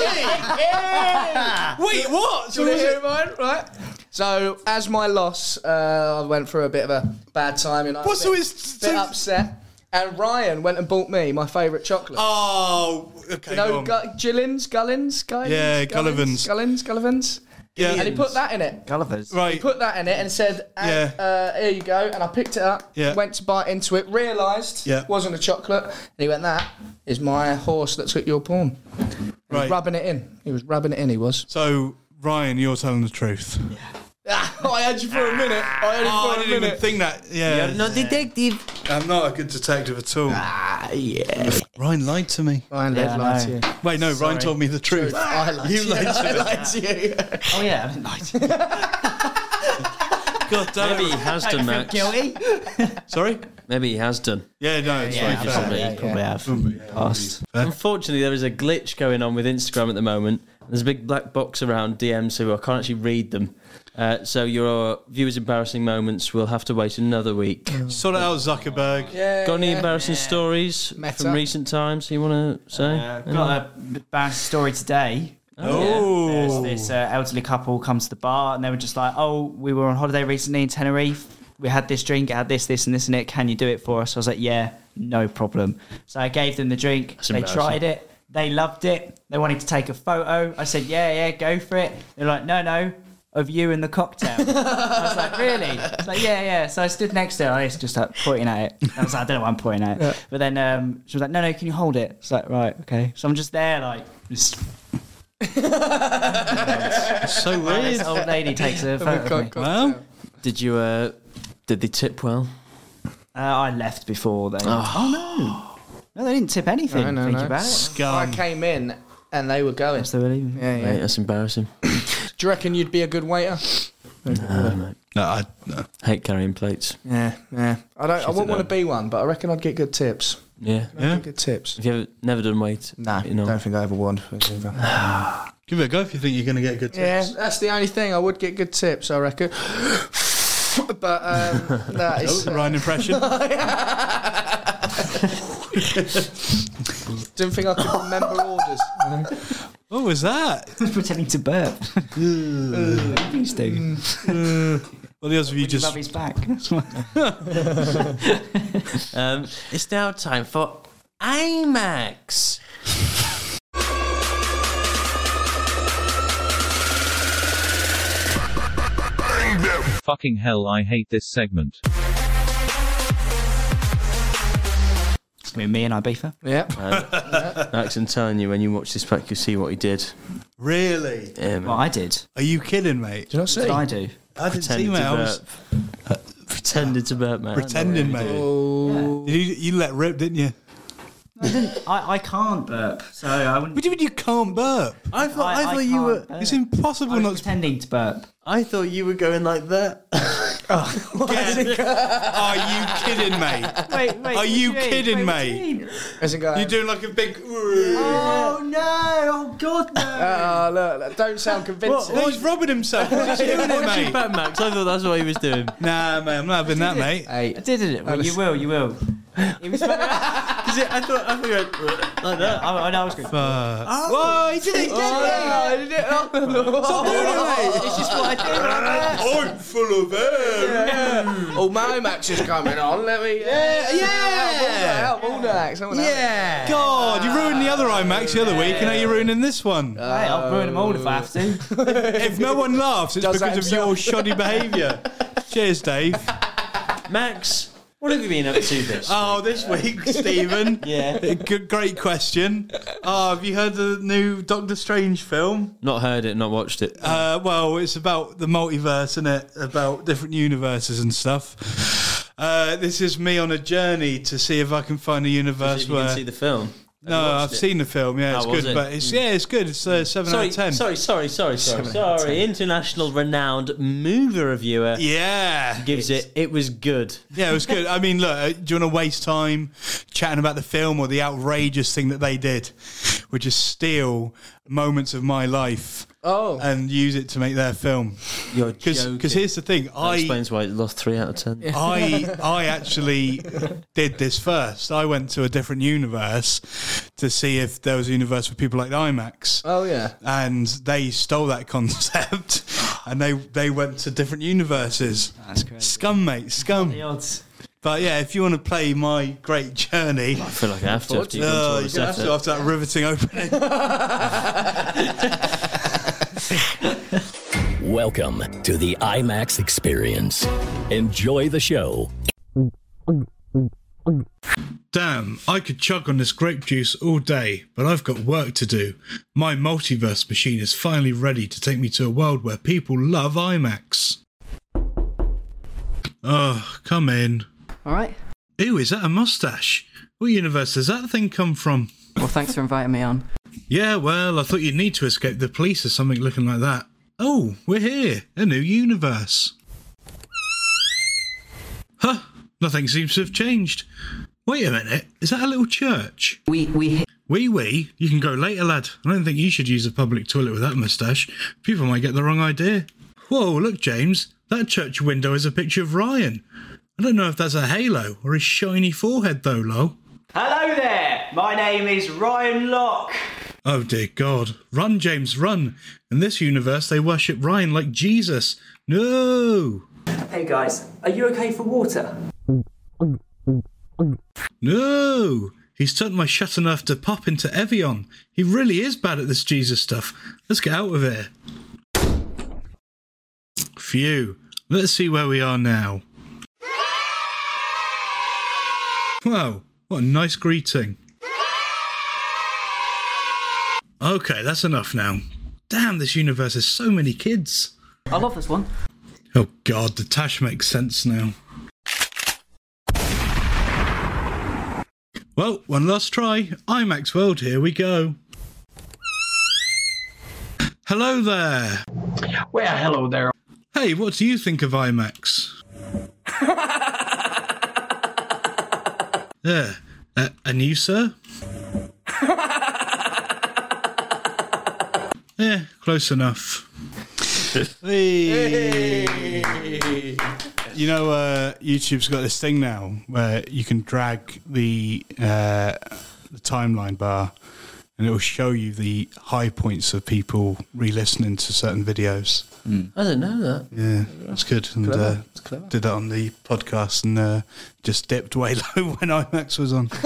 Wait, what? Do you want to hear mine? Right. So, as my loss, I went through a bit of a bad time. And I was What, a so bit it's- upset. And Ryan went and bought me my favourite chocolate. Oh, okay. you know, go on. Gullivans? Yeah, Gullivans. Gullivans? Yeah. And he put that in it. Gulliver's. He Right. put that in it and said, here you go. And I picked it up, Yeah. went to bite into it, realised Yeah. it wasn't a chocolate. And he went, that is my horse that took your pawn. He was Right. rubbing it in. He was rubbing it in, he was. So, Ryan, you're telling the truth. I had you for a minute. I had you Oh, for I a didn't minute. even think that. Yeah. No detective. I'm not a good detective at all. Yeah. Ryan lied to me. Ryan Yeah, did lie to no. you. Wait, no, Ryan told me the truth. I lied You to you. lied to I me. lied to you. Oh, yeah, I didn't lie to you. God damn Maybe he it. has done, Max. Guilty? Sorry? Maybe he has done. Yeah, no, it's Yeah, fine. probably have. Past. Unfortunately, there is a glitch going on with Instagram at the moment. There's a big black box around DMs, so I can't actually read them. So your viewers' embarrassing moments will have to wait another week. Sort it out, Zuckerberg. Yeah, Got any yeah. embarrassing stories Meta. from recent times you want to say? Got a bad story today. Oh. This elderly couple comes to the bar and they were just like, oh, we were on holiday recently in Tenerife. We had this drink, it had this, and this, and it. Can you do it for us? I was like, yeah, no problem. So I gave them the drink. They embarrassing. tried it. They loved it. They wanted to take a photo. I said, yeah, go for it. They're like, no, of you and the cocktail. I was like, really? It's like, yeah. So I stood next to her. I was just like pointing at it. I was like, I don't know why I'm pointing at it. But then she was like, no, can you hold it? It's like, right, okay. So I'm just there, like, just. So This weird. old lady takes a photo of me. Well, Did you? Did they tip well? I left before they. Oh no! No, they didn't tip anything. No, Think no. about it. I scum. came in and they were going. So we're leaving. Yeah, yeah. Mate, that's embarrassing. Do you reckon you'd be a good waiter? No, no. Hate carrying plates. Yeah. I wouldn't want to be one, but I reckon I'd get good tips. Yeah. Yeah. Good tips. Have you ever never done weight? No, You know. don't think I ever would. Give it a go if you think you're going to get good Yeah, tips. that's the only thing. I would get good tips, I reckon. But that is. Ryan impression. Didn't think I could remember orders. What was that? Pretending to burp. Please do. Well, the others of you just. Rub his back. It's now time for IMAX. Fucking hell, I hate this segment. Me and Ibiza. Yeah. Max, I'm telling you, when you watch this back, you'll see what he did. Really? Yeah, man. Well, I did. Are you kidding, mate? Do you not see? What did I do? I didn't see, Pretended mate. to I was burp. Pretended to burp, man. pretending, mate. Oh. You let rip, didn't you? I can't burp, so I wouldn't. What do you mean you can't burp? I thought you can't were. burp. It's impossible I was not to. pretending to burp. I thought you were going like that. Are you kidding, mate? Wait. Are you kidding, mate? Isn't going. You're doing like a big. Oh no! Oh god, no! Look, don't sound convincing. No, he's robbing himself. What's he doing, it, mate? Back, Max. I thought that's what he was doing. Nah, mate, I'm not having that, mate. Hey, I did it. Well, you will. He was smelling I thought you went like that. I know I was going. Whoa, he did it! I did it. Stop doing it, mate! It's just what I do. I'm full of air! Oh, my Max is coming on. Let me. Yeah! Help, Max. Yeah! God, you ruined the other IMAX the other week, and now you're ruining this one. Hey, I'll ruin them all if I have to. If no one laughs, it's Does that because of your shoddy behaviour. Cheers, Dave. Max, what have you been up to this This week, Stephen. Yeah. Great question. Have you heard the new Doctor Strange film? Not heard it, not watched it. Well, it's about the multiverse, isn't it? About different universes and stuff. This is me on a journey to see if I can find a universe If you where... can see the film. No, I've seen the film. Yeah, it's How was good, it? but it's good. It's 7 out of 10. Sorry. International renowned movie reviewer Yeah, gives it was good. yeah, it was good. I mean, look, do you want to waste time chatting about the film or the outrageous thing that they did, which is steal moments of my life and use it to make their film? You're joking. Because here's the thing, That explains why it lost 3 out of 10. I actually did this first. I went to a different universe to see if there was a universe for people like IMAX. Oh, yeah. And they stole that concept and they went to different universes. That's crazy. Scum, mate, scum. The odds. But yeah, if you want to play my great journey, I feel like I have to after you've you're gone going to have to after that riveting opening. Welcome to the IMAX experience. Enjoy the show. Damn, I could chug on this grape juice all day, but I've got work to do. My multiverse machine is finally ready to take me to a world where people love IMAX. Oh, come in. All right. Ew, is that a mustache? What universe does that thing come from? Well, thanks for inviting me on. Yeah, well, I thought you'd need to escape the police or something looking like that. Oh, we're here. A new universe. Huh, nothing seems to have changed. Wait a minute, is that a little church? We. Wee? You can go later, lad. I don't think you should use a public toilet with that moustache. People might get the wrong idea. Whoa, look, James. That church window is a picture of Ryan. I don't know if that's a halo or his shiny forehead, though, Lo. Hello there. My name is Ryan Locke. Oh, dear God. Run, James, run. In this universe, they worship Ryan like Jesus. No! Hey guys, are you okay for water? No! He's turned my Chateauneuf to pop into Evian. He really is bad at this Jesus stuff. Let's get out of here. Phew. Let's see where we are now. Wow, what a nice greeting. Okay, that's enough now. Damn, this universe has so many kids. I love this one. Oh God, the Tash makes sense now. Well, one last try. IMAX World, here we go. Hello there. Well, hello there. Hey, what do you think of IMAX? Yeah. And you, sir? Yeah, close enough. Hey. You know, YouTube's got this thing now where you can drag the timeline bar and it will show you the high points of people re-listening to certain videos. I didn't know that. Yeah, that's good. And did that on the podcast and just dipped way low when IMAX was on.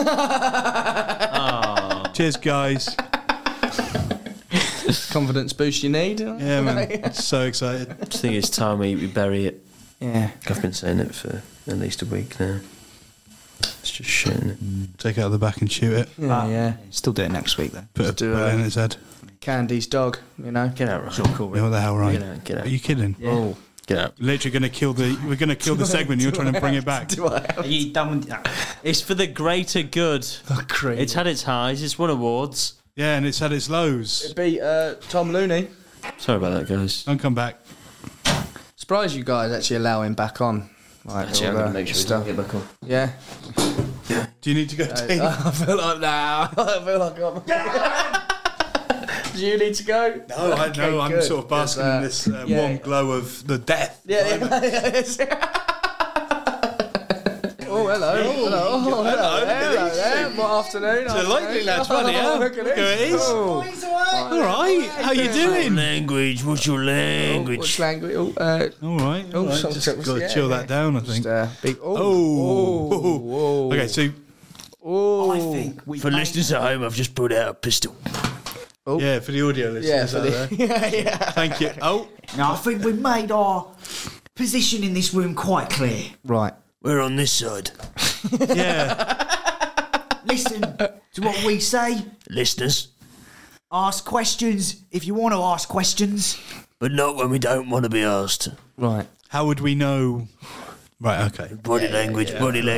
Cheers, guys. Confidence boost you need. Yeah, man. So excited. I think it's time we bury it. Yeah. I've been saying it for at least a week now. It's just shitting it. Take it out the back and shoot it. Yeah. Still do it next week, though. Put a bullet in its head. Candy's dog, you know. Get out, Ryan. Cool. Yeah, what the hell, Ryan? Get out. Are you kidding? Yeah. Oh, get out. Literally going to kill the. We're going to kill the segment. You're trying to bring it back. Are you done with that? It's for the greater good. It's had its highs. It's won awards. Yeah, and it's had its lows. It beat Tom Looney. Sorry about that, guys. Don't come back. Surprised you guys actually allow him back on. Like, Actually, I'm going to make sure he doesn't get back on. Yeah. Do you need to go, Dave? I feel like now. I feel like I'm. Do you need to go? No, I know. I'm good. sort of basking in this warm glow of the death. Yeah. Hello there. What afternoon? It's a likely lad's funny, huh? Look at it. it is. Oh. All right. How you doing? Language. What's your language? What's language? All right. Just got to chill that down, I think. Big. Okay, so I think we For listeners at home, I've just put out a pistol. yeah, for the audio listeners out there. yeah. Thank you. Oh, Now, I think we've made our position in this room quite clear. Right. We're on this side. yeah. Listen to what we say. Listeners. Ask questions if you want to ask questions. But not when we don't want to be asked. Right. How would we know? Right. Okay. Body language.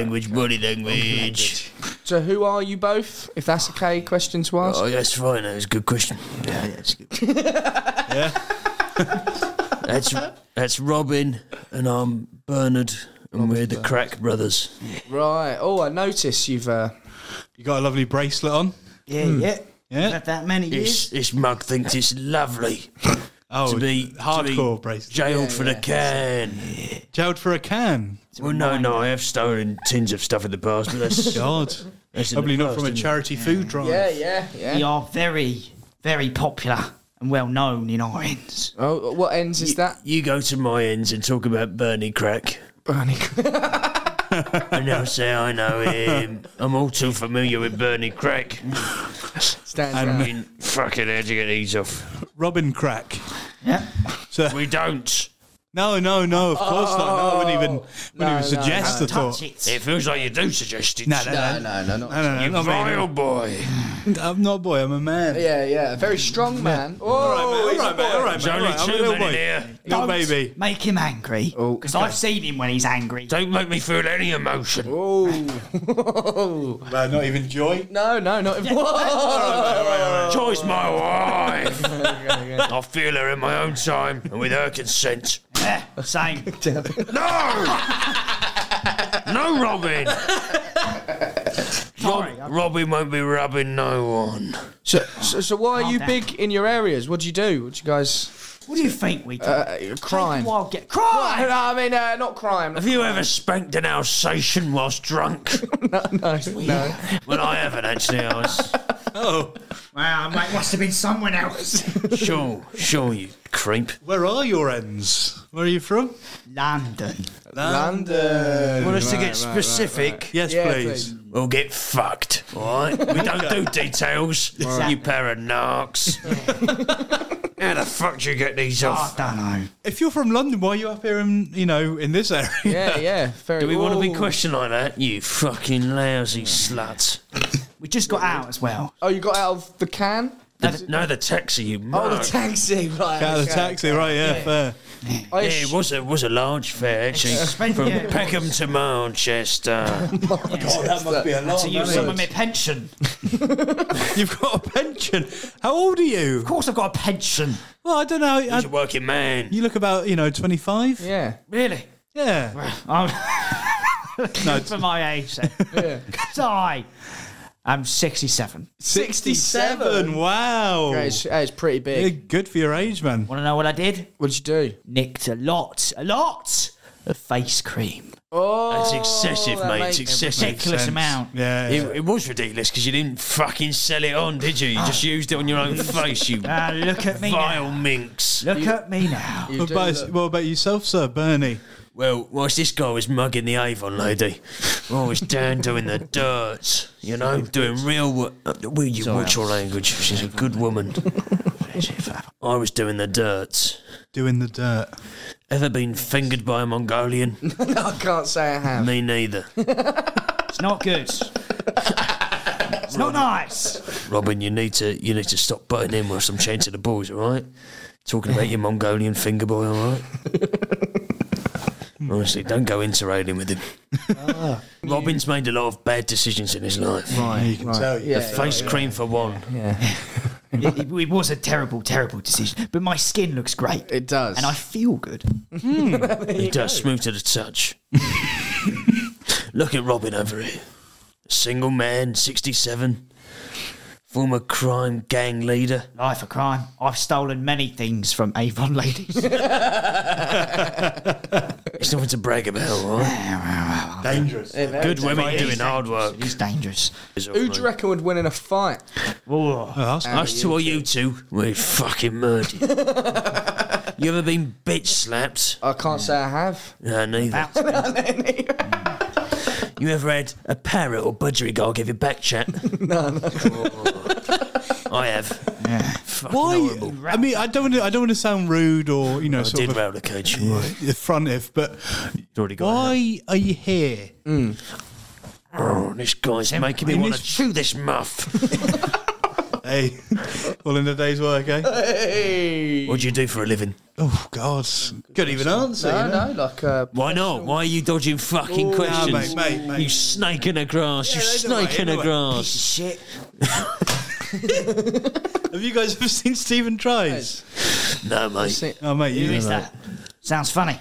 So who are you both? If that's okay, question to ask. Oh, that's fine. That was a good question. Yeah, that's good. Yeah. That's Robin, and I'm Bernard, and we're the Crack Brothers. Right. Oh, I notice you've. You got a lovely bracelet on. Yeah. Yeah. Had that many years. This mug thinks it's lovely. Oh, to be hardcore bracelet. Jailed for the can. Jailed for a can. Well, no, I have stolen tins of stuff in the past, but that's God. that's in Probably the not past, from a isn't it? charity food drive. Yeah. We are very, very popular and well known in our ends. Oh, what ends is that? You go to my ends and talk about Bernie Crack. Bernie. And they'll say, I know him. I'm all too familiar with Bernie Crack. Stands I out. mean, fucking how'd you get these off? Robin Crack. Yeah. So We don't. no, of course not. No, I wouldn't even suggest the thought. Touch it. It feels like you do suggest it. No, No, You not vile really. boy. I'm not a boy, I'm a man. Yeah. A very strong man. Oh, All right, mate. There's only I'm a two little men boy. in here. Little baby. Make him angry. Because I've seen him when he's angry. Don't make me feel any emotion. Oh. Not even joy. No, not even. Joy's my wife. I'll feel her in my own time and with her consent. Yeah, same. No, Robin. Robin won't be rubbing no one. So why are you big in your areas? What do you do? What do you guys? What do you think we do? Crime. Take a wild get crime. No, I mean, not crime. Have you ever spanked an Alsatian whilst drunk? No. Well, I haven't actually. I was Oh, Well, mate, must have been someone else. sure, you creep. where are your ends? Where are you from? London. London. Want us to get specific? Yes, Yeah, please. We'll get fucked, alright? We don't do details. You pair of narcs. How the fuck do you get these I off? don't know. If you're from London, why are you up here in this area? Yeah. Very. Do we want to be Ooh. questioned like that? You fucking lousy slut. We just got out as well. Oh, you got out of the can? No, the taxi, you Oh, the mug. taxi. Right. Get out of the okay. taxi, right? Yeah, fair. I Yeah, it was a large fare actually, from Yeah. Peckham to Manchester. That must be a lot. To use some of my pension. You've got a pension. How old are you? Of course, I've got a pension. Well, I don't know. He's a working man. You look about 25. Yeah. Really? Yeah. No, for my age, then. Yeah. I'm 67. 67. Wow. Yeah, it's pretty Yeah, big. good for your age, man. Want to know what I did? What'd you do? Nicked a lot of face cream. Oh, That's excessive, that mate. makes It's excessive. Ridiculous amount. Yeah. It was ridiculous because you didn't fucking sell it on, did you? You just used it on your own face, you Look at me vile now. minx. Look at me now. What about yourself, sir, Bernie? Well, whilst this guy was mugging the Avon lady, I was down doing the dirt, doing real work. Will you watch your language? She's a good woman. I was doing the dirt. Doing the dirt. Ever been fingered by a Mongolian? No, I can't say I have. Me neither. It's not good. It's not nice. Robin, you need to stop butting in whilst I'm chatting to the boys, all right? Talking about your Mongolian finger boy, all right? Honestly, don't go interrailing with him. Robin's made a lot of bad decisions in his life. Right. You can tell. Yeah, The face cream for one. Yeah. It was a terrible, terrible decision. But my skin looks great. It does. And I feel good. He does, smooth to the touch. Look at Robin over here. A single man, 67. Former crime gang leader. Life of crime. I've stolen many things from Avon ladies. It's nothing to brag about, right? Dangerous. Good women doing hard work. It's dangerous. Who do you reckon would win in a fight? Us two or you two? We fucking murdered. You ever been bitch slapped? I can't say I have. No, neither. You ever had a parrot or budgerigar give you back chat? No. I have. Yeah. Fucking Why? horrible. I mean, I don't want to sound rude or I sort did of round the cage. affrontive, but Already got why are you here? Oh, this guy's making me want to chew this muff. Hey, all in the day's work, eh? Hey. What do you do for a living? Oh God, couldn't even answer. No, like Why not? Why are you dodging fucking questions? mate. You snake in the grass. You snake in the grass. Shit. Have you guys ever seen Stephen Tries? No, mate. Oh, mate, Who is that? Sounds funny.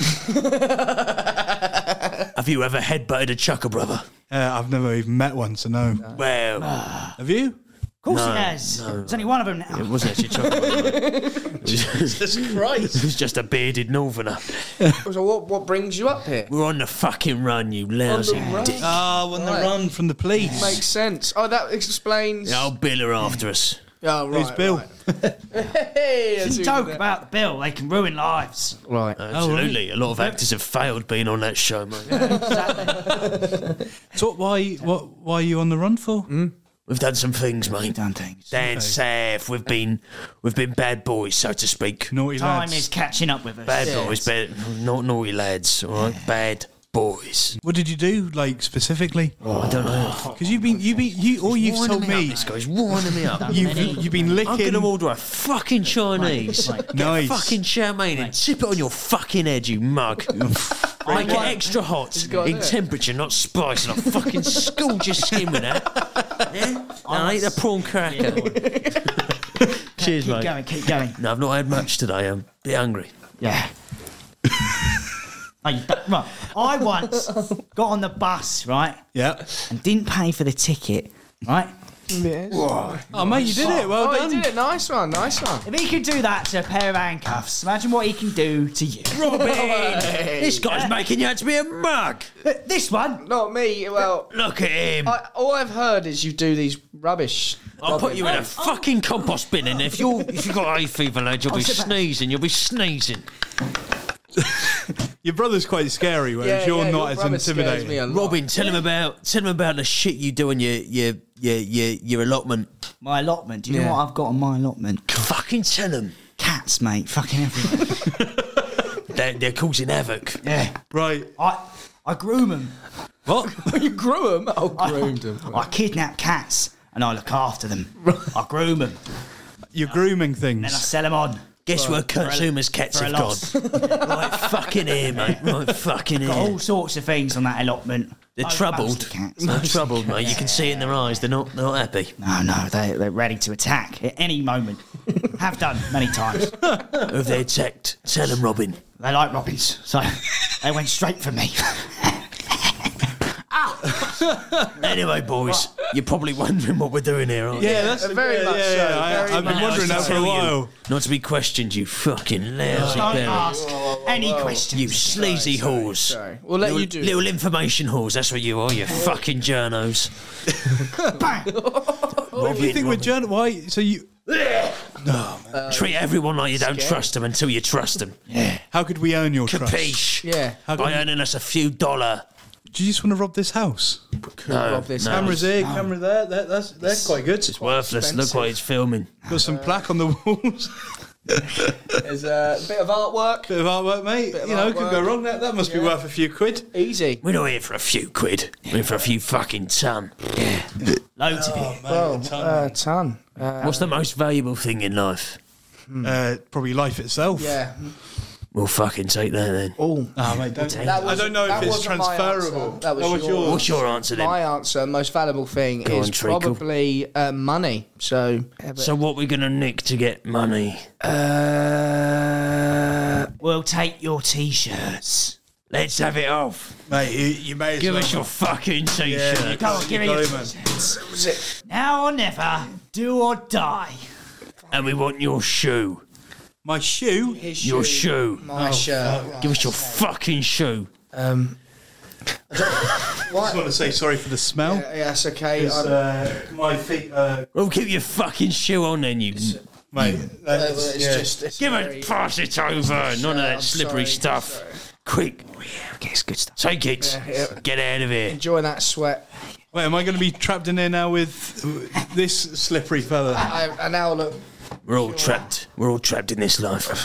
Have you ever headbutted a chucker brother? I've never even met one, so no. Well, Have you? Of course No, he has. no. There's only one of them now. it wasn't actually a chucker brother. Mate. Jesus Christ! It was just a bearded northerner. So what brings you up here? We're on the fucking run, you lousy run? dick. Oh, on the run from the police. Makes sense. Oh, that explains. The old Bill are after us. Oh, right. Who's Bill? Right. Hey, that's who Joke did it. about the bill. They can ruin lives. Right. Absolutely. A lot of actors have failed being on that show, mate. So why are you on the run for? We've done some things, mate. Done things. Dan Saff, we've been bad boys, so to speak. Naughty Time lads. is catching up with us. Bad boys, not naughty lads, all right? Bad boys. What did you do, like specifically? I don't know. Because you've told me This guy's winding me up. you've been I'm licking. going to order a fucking Chinese. Right. Nice. Fucking chow mein and tip it on your fucking head, you mug. Make it extra hot in temperature, not spice, and I'll fucking scald your skin with that. Yeah? I eat the prawn cracker. Cheers, Keep mate. going, keep going. No, I've not had much today. I'm a bit hungry. Yeah. Right, I once got on the bus, right, Yeah. and didn't pay for the ticket, right? Oh, mate, you did it. Well Oh, done. he did it. Nice one. Nice one. If he can do that to a pair of handcuffs, imagine what he can do to you. Robin! This guy's making you out to be a mug. This one? Not me. Well, Look at him. all I've heard is you do these rubbish. I'll put you in a fucking compost bin, and if you've got hay fever, lad, you'll be sneezing. You'll be sneezing. Your brother's quite scary, whereas you're not as intimidating. Robin, tell him about the shit you do on your allotment. My allotment. Do you know what I've got on my allotment? Fucking tell him. Cats, mate. Fucking everywhere. They're causing havoc. Yeah. Right. I groom them. What? You grew them? Oh, groomed them. I kidnap cats and I look after them. I groom them. You're grooming things. Then I sell them on. Guess where Kurt Zuma's cats for a have gone? loss. Right fucking here, mate. Right fucking Got all here. sorts of things on that allotment. They're Most troubled. cats. They're troubled, mate. You can see it in their eyes. They're not happy. No, they're ready to attack at any moment. Have done many times. Who have they attacked? Tell them, Robin. They like robins, so they went straight for me. Anyway, boys, you're probably wondering what we're doing here, aren't you? Yeah, that's Very much so. Very I've been much wondering that for a while. Not to be questioned, you fucking lousy Don't berry. ask any questions. You sleazy whores. Sorry. We'll let you do it. Little information whores, that's what you are, you fucking journos. Bang! What do you think with John? Why? So you? Treat everyone like you don't trust them until you trust them. Yeah. How could we earn your trust? Capiche? Yeah. By earning us a few $. Do you just want to rob this house? Rob this house. Cameras here, camera there. That's quite good. It's worthless. Look what he's filming. Got some plaque on the walls. There's a bit of artwork. Bit of artwork, mate. Bit of You know, could go artwork. wrong. That must be worth a few quid. Easy. We're not here for a few quid. We're here for a few fucking ton. Yeah. Loads of it. Well, ton. What's the most valuable thing in life? Probably life itself. Yeah. We'll fucking take that then. Oh. Mate, don't. That I don't know if that it's wasn't my transferable. answer. That was what's yours. What's your answer then? My answer, most valuable thing, Go is on, Treacle. probably money. So, So what we're gonna nick to get money? We'll take your t-shirts. Let's have it off. Mate, you may as Give well. us your fucking t-shirt. Go on, give me got your it, man. t-shirts. Now or never, do or die. And we want your shoe. My shoe? His Your shoe. My shirt. Give us your fucking shoe. I just want to say sorry for the smell. Yeah, it's okay. My feet. Well, keep your fucking shoe on then, you. Mate, It's Give it, pass it over. None of that slippery stuff. Quick. It's good stuff. Take it. Get out of here. Enjoy that sweat. Wait, am I going to be trapped in there now with this slippery fella? And now look. We're all trapped. We're all trapped in this life.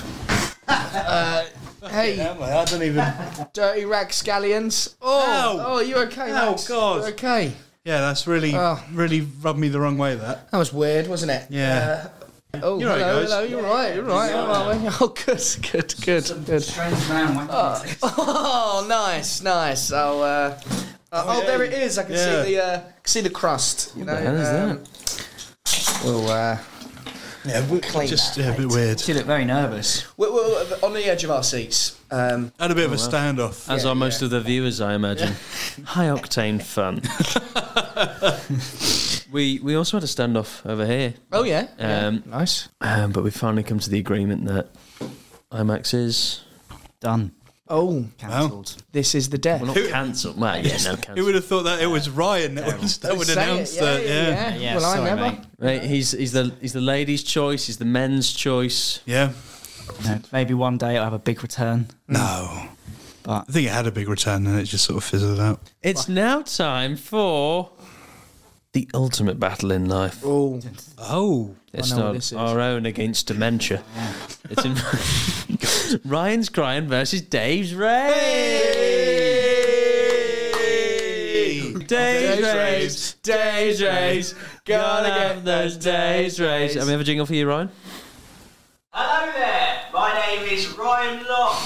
Hey, I don't even. dirty rag scallions. Oh, you okay? Oh, Max? God. You okay? Yeah, that's really rubbed me the wrong way. That. That was weird, wasn't it? Yeah. Oh, You're right, hello, guys. hello. You're right. You're right. Oh, good. Strange man. Oh, nice. Oh, there it is. I can see the crust. You know. What the hell is that? We'll clean Just that, a bit mate. weird. You look very nervous. We're on the edge of our seats. Had a bit of a standoff. As are most of the viewers, I imagine. High octane fun. We also had a standoff over here. Oh yeah. Nice. But we finally come to the agreement that IMAX is done. Oh, cancelled. This is the death. Well, not cancelled. Well, yeah, no cancelled. Who would have thought that it was Ryan that would announce that? Yeah. Well, sorry, I never. mate. Right, he's the ladies' choice. He's the men's choice. Yeah. No, maybe one day it'll have a big return. No. But I think it had a big return and it just sort of fizzled out. It's now time for the ultimate battle in life. Oh. It's I know what not this is. our own against dementia. It's in Ryan's Crying versus Dave's Rave. Dave's Raves. Gotta get those Dave's Raves. Have we have a jingle for you, Ryan? Hello there, my name is Ryan Locke.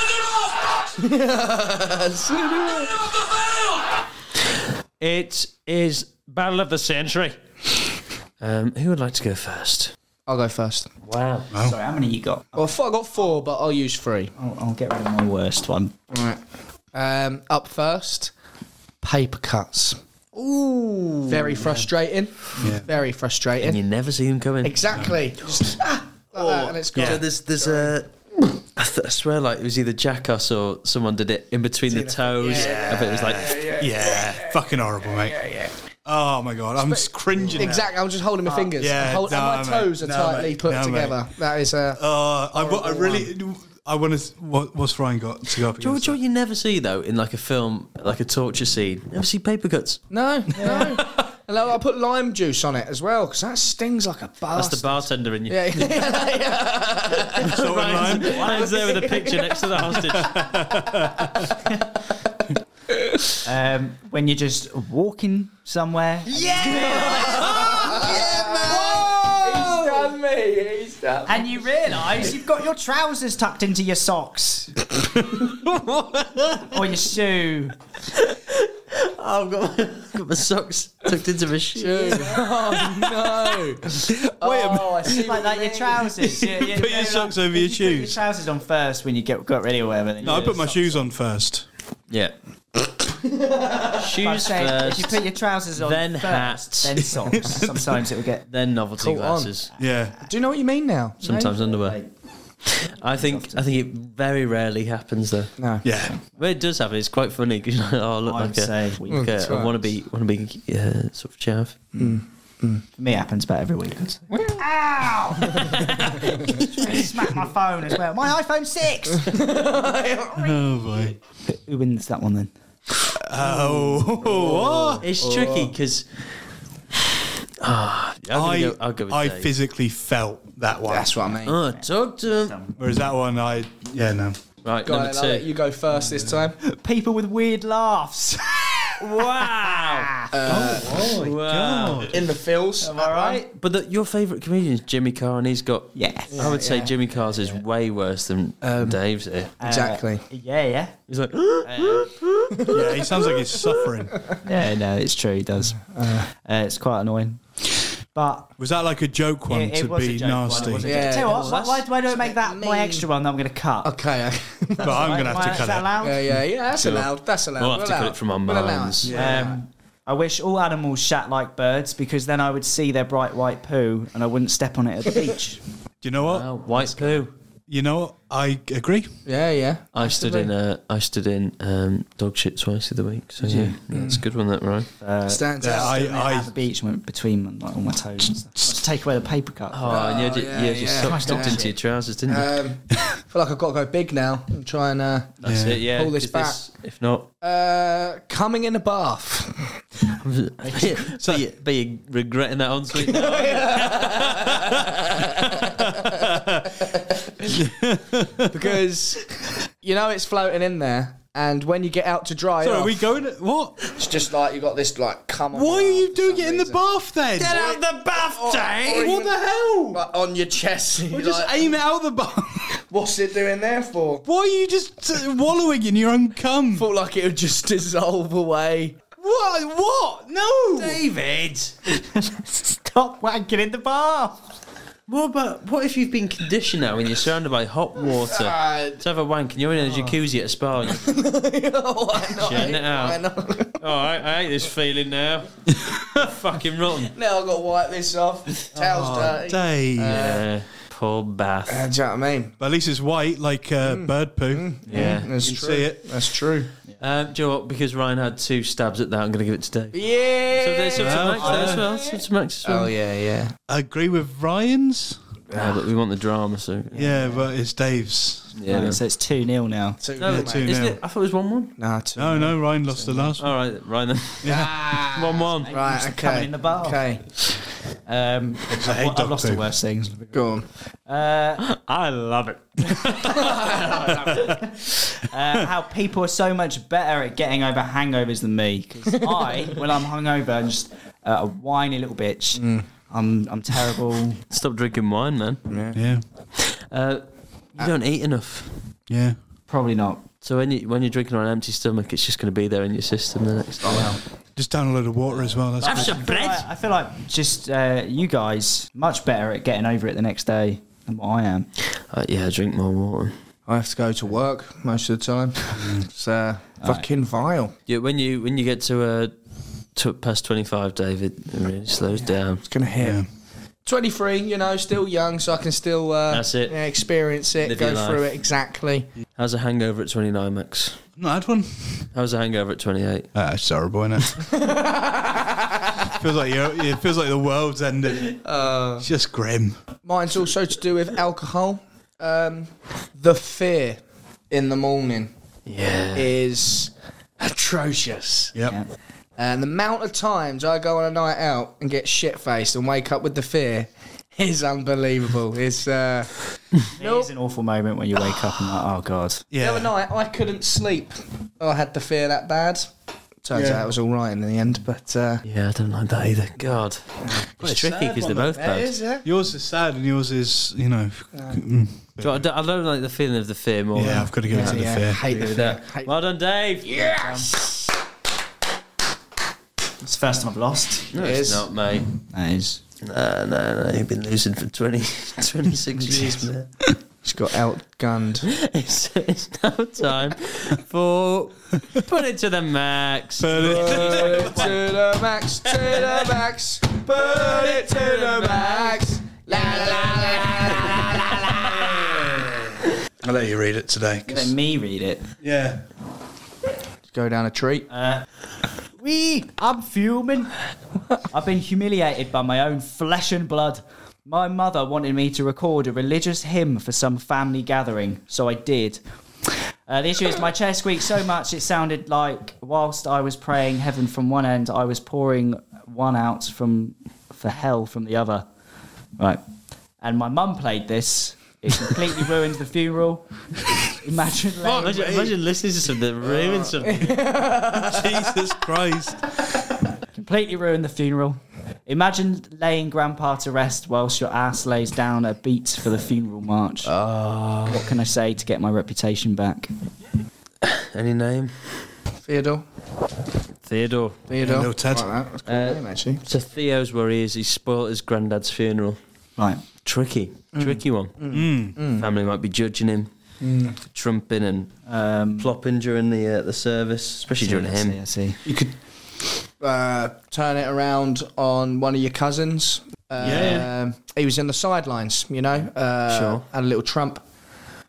It is Battle of the Century. Who would like to go first? I'll go first. Wow. Sorry, how many you got? Well, I got 4, but I'll use 3. I'll get rid of my worst one. Right. Up first, paper cuts. Ooh. Very frustrating. Yeah. Very frustrating. And you never see them coming. Exactly. Just, like that, and it's gone. So there's a. I swear, like it was either Jackass or someone did it in between the toes. I bet it was like, Yeah. Fucking horrible, mate. Yeah. Oh my god, I'm cringing. Exactly. I'm just holding my fingers. Yeah, and my toes are tightly put together. That is a. I really. I want to. What's Ryan got to go up do you know what you never see though in like a film, like a torture scene? You never see paper cuts. No. And I'll put lime juice on it as well because that stings like a bastard. That's the bartender in you. Yeah. Ryan's there with a picture next to the hostage. When you're just walking somewhere. He's done me. And you realise you've got your trousers tucked into your socks. Or your shoe. I've got my socks tucked into my shoe. Oh no! Wait a minute. I see Like your trousers. You Put your socks over your you put your shoes. trousers on first when you got ready or whatever. Then No, I put my shoes on first. Yeah. But Shoes say, first, if you put your trousers on then first, hats. then socks. Sometimes it will get. then novelty Caught on. glasses. Yeah. Do you know what you mean now? Sometimes underwear. I think it very rarely happens though. No. Yeah. Well, it does happen. It's quite funny because I look I like would say a want to be sort of chav. for me, it happens about every week. Ow! Smack my phone as well. My iPhone 6. Oh boy. Who wins that one then? Oh. It's tricky because I'll go with I Dave. physically felt that one. That's what I mean. Oh, talk to him. Whereas that one, no. Right, Go on, number I'll let 2. you go first this time. People with weird laughs. Wow! Wow! In the feels. Am I right? But your favourite comedian is Jimmy Carr, and he's got. Yes. I would say Jimmy Carr's is way worse than Dave's here. Exactly. Yeah. He's like. Yeah, he sounds like he's suffering. Yeah, no, it's true. He does. It's quite annoying. But Was that like a joke one it to was a be joke one, nasty? it was a Yeah, joke. Tell you what, that's- why do I make that my extra one that I'm going to cut? Okay. But I'm going to have to Is cut that it. allowed? Yeah. That's allowed. That's allowed. We'll have to cut it from our We'll allow it. minds. I wish all animals shat like birds because then I would see their bright white poo and I wouldn't step on it at the beach. Do you know what? Wow, white poo. You know, I agree. Yeah. I stood in dog shit twice the other week. So yeah, that's a good one, that Ryan. Stands Yeah, out. I at the beach and went between like all my toes and stuff. Just take away the paper cut. Oh, and you just stuck into your trousers, didn't you? I feel like I've got to go big now and try and That's it. Yeah, pull this 'cause back. If not, coming in a bath. but you regretting that ensuite now? Because you know it's floating in there, and when you get out to dry So off, are we going? What? it's just like you got this like come on. Why are you doing for it in the some bath then? Get out the bath, Dave! What the hell? Like on your chest. Well, just aim it out the bath. What's it doing there for? Why are you just wallowing in your own cum? Thought like it would just dissolve away. What? What? No, David! Stop wanking in the bath. What if you've been conditioned now and you're surrounded by hot water to have a wank and you're in a jacuzzi at a spa and you're Why not? shitting it out? Why not? Oh, I hate this feeling now. Fucking rotten. Now I've got to wipe this off. Towel's dirty. Dave. Yeah, poor bath. Do you know what I mean? But at least it's white, like bird poo. Yeah. That's You can true. see it. That's true. Do you know what? Because Ryan had 2 stabs at that, I'm going to give it to Dave. Yeah. So there's some to Max there as well. Some to Max as well. Oh yeah. I agree with Ryan's. Yeah, but we want the drama, so. Yeah, but it's Dave's. Yeah. Right, so it's 2-0 now. No, 2-0. isn't it? I thought it was 1-1. Nah, No, Ryan lost the last one. All right, Ryan then. 1-1. Right, Coming okay. in the bath. Okay. I've lost the worst things. Go on. I love it. How people are so much better at getting over hangovers than me. Because when I'm hungover and just a whiny little bitch, I'm terrible. Stop drinking wine, man. Yeah. You don't eat enough. Yeah. Probably not. So when you're drinking on an empty stomach, it's just going to be there in your system the next day. Just down a load of water as well. That's Have good. some bread. I feel like just you guys much better at getting over it the next day than what I am. Yeah, drink more water. I have to go to work most of the time. It's fucking vile. Yeah, when you get to past 25, David, it really slows down. It's gonna hit. Yeah. 23, you know, still young, so I can still That's it. experience it, Live go your through life. it exactly. How's a hangover at 29, Max? I've not had one. How's a hangover at 28? It's horrible, isn't it? It feels like the world's ending. It's just grim. Mine's also to do with alcohol. The fear in the morning is atrocious. Yep. Yeah. And the amount of times I go on a night out and get shit-faced and wake up with the fear is unbelievable. It's It is an awful moment when you wake up and like, oh god. the other Yeah. night I couldn't sleep. I had the fear that bad. Turns out it was all right in the end, but Yeah, I don't like that either. God. It's tricky because they're both bad. it is, yeah. Yours is sad and yours is, I don't like the feeling of the fear more. Yeah, I've got to give it to the fear. Hate the fear. Hate Well done, Dave. Yes. It's the first time I've lost. No, It it's is. not, mate. That is. No. You've been losing for 26 years, man. Just got outgunned. It's now time for Put It to the Max. Put it to the max, to the max. Put it to the max. La la la la la la. I'll let you read it today. Let me read it. Yeah. Go down a treat. I'm fuming. I've been humiliated by my own flesh and blood. My mother wanted me to record a religious hymn for some family gathering, so I did. The issue is my chair squeaked so much it sounded like whilst I was praying heaven from one end, I was pouring one out for hell from the other. Right. And my mum played this. It completely ruined the funeral. Imagine listening to something that ruins something. Jesus Christ. Completely ruined the funeral. Imagine laying Grandpa to rest whilst your ass lays down a beat for the funeral march. What can I say to get my reputation back? Any name? Theodore. Theodore. No, Ted. Like that. That's a cool name, actually. So Theo's worry is he spoilt his granddad's funeral. Right. Tricky one. Family might be judging him for trumping and plopping during the service, especially during him. I see. You could turn it around on one of your cousins. He was in the sidelines, you know. Sure. Had a little trump.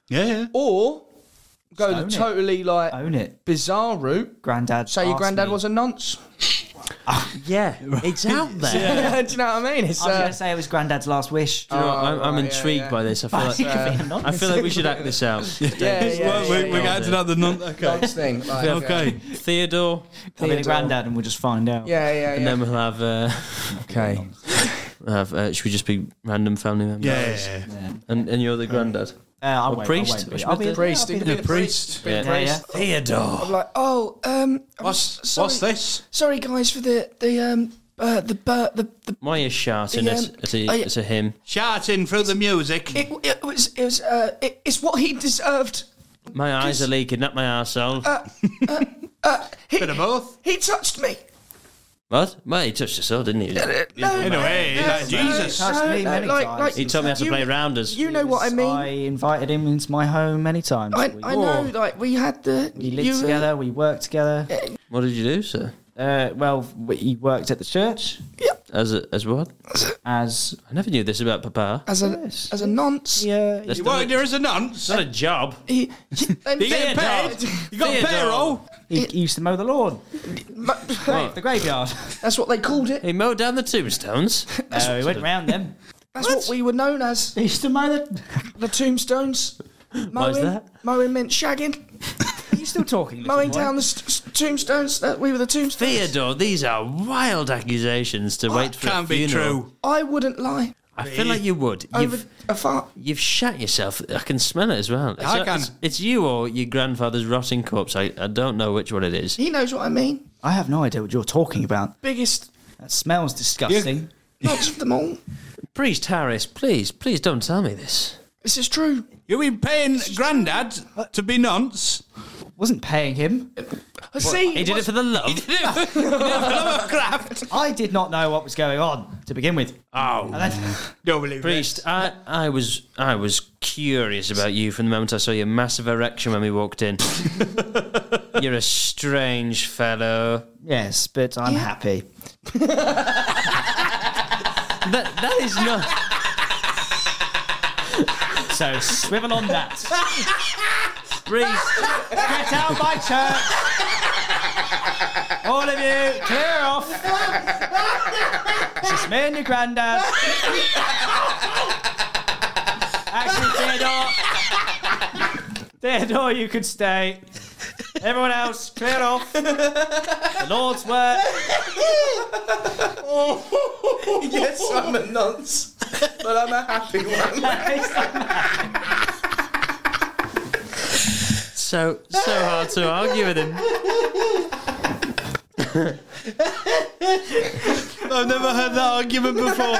Yeah. Or go Own the it. totally like Own it. bizarre route. Granddad. Say your asked granddad me. was a nonce. Yeah, it's out there. Do you know what I mean? It's, I was going to say it was Granddad's last wish. Do you know what? I'm right, intrigued yeah. by this. I feel like I I feel like we should act this out. We're going to another nonce thing. Like, Okay. Theodore, Tell me the granddad and we'll just find out. Yeah. and then we'll have. Okay. Should we just be random family members? Yeah. And you're the granddad. I Or won't, priest? I won't be. Which I'll was be the- Priest. I'll be He the could be priest. Big Yeah. priest. Theodore. I'm like, What's this? Sorry, guys, for the Why are you shouting The, at a him? Shouting through the music. it's what he deserved. My eyes are leaking, not my arsehole. Bit of both. He touched me. What? Well, he touched us all, didn't he? In a way, like Jesus. Touched me many times. He told me how to play rounders. You know what I mean. I invited him into my home many times. I know, like we had the. We lived together, we worked together. What did you do, sir? He worked at the church. As what? As I never knew this about Papa. As a nonce. Yeah. That's You not worked there as a nonce. It's not a job. He You get paid. You got payroll. He used to mow the lawn. The graveyard. That's what they called it. He mowed down the tombstones. He went round them. That's what we were known as. He used to mow The tombstones. Why is that? Mowing meant shagging. Are you still talking? Mowing down the tombstones. We were the tombstones. Theodore, these are wild accusations to wait for a Can't be funeral. true. I wouldn't lie. I feel like you would. Over a fart. You've shat yourself. I can smell it as well. I can. It's you or your grandfather's rotting corpse. I don't know which one it is. He knows what I mean. I have no idea what you're talking about. Biggest That smells disgusting. nonce of them all. Priest Harris, please don't tell me this. This is true. You've been paying Grandad to be nonce. Wasn't paying him. See, He did it for the love. I did not know what was going on to begin with. Oh, And then, Don't believe Priest, I was curious about you from the moment I saw your massive erection when we walked in. You're a strange fellow. yes, but I'm happy. That is not. So swivel on that. Priest, Get out my church. All of you, clear off. It's just me and your granddad. Actually, Theodore, you could stay. Everyone else, clear off. The Lord's work. yes, I'm a nonce, but I'm a happy one. so hard to argue with him. I've never heard that argument before.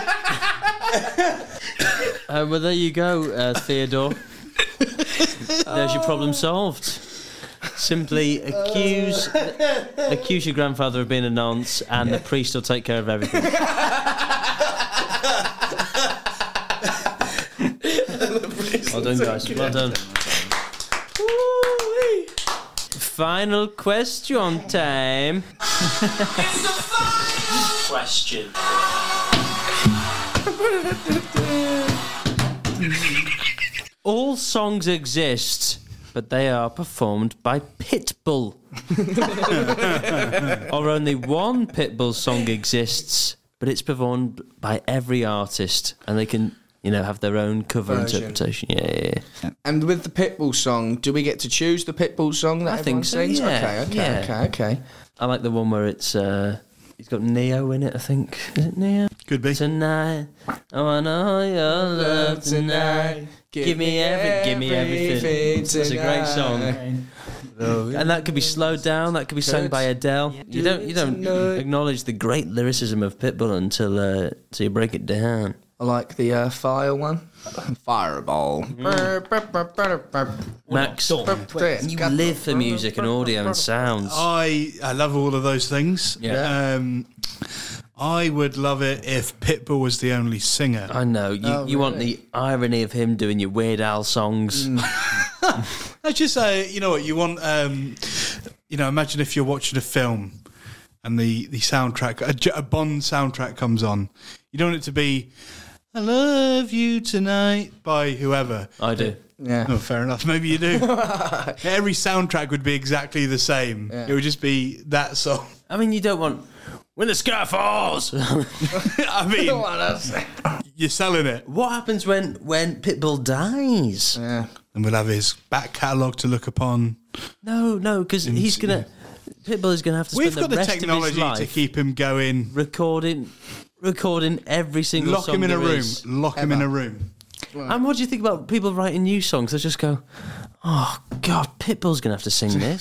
Well, there you go, Theodore. There's your problem solved. Simply accuse your grandfather of being a nonce, and the priest will take care of everything. Well done, guys. Well done. Final question time. Question. All songs exist, but they are performed by Pitbull. Or only one Pitbull song exists, but it's performed by every artist, and they can, have their own cover Version. interpretation. Yeah. And with the Pitbull song, do we get to choose the Pitbull song that I everyone think so, sings? yeah, Okay. I like the one where it's it's got Neo in it, I think. Is it Neo? Could be. Tonight, I want all your love tonight. Give me everything. It's a great song. And that could be slowed down. That could be sung by Adele. You don't acknowledge the great lyricism of Pitbull until you break it down. I like the fire one. Fireball. Max, you live for music and audio and sounds. I love all of those things. Yeah. I would love it if Pitbull was the only singer. I know. You want the irony of him doing your Weird Al songs. I just say, you know what, you want, imagine if you're watching a film and the soundtrack, a Bond soundtrack comes on. You don't want it to be, I love you tonight by whoever. I do. Yeah. Oh, fair enough. Maybe you do. Every soundtrack would be exactly the same. Yeah. It would just be that song. I mean, you don't want When the Sky Falls. I mean, you're selling it. What happens when Pitbull dies? Yeah. And we'll have his back catalogue to look upon. No, because Pitbull is gonna have to spend We've got the rest of his technology life to keep him going. recording every single Lock song him in a there room. is. Lock him in a room. And what do you think about people writing new songs? They just go, "Oh God, Pitbull's gonna have to sing this."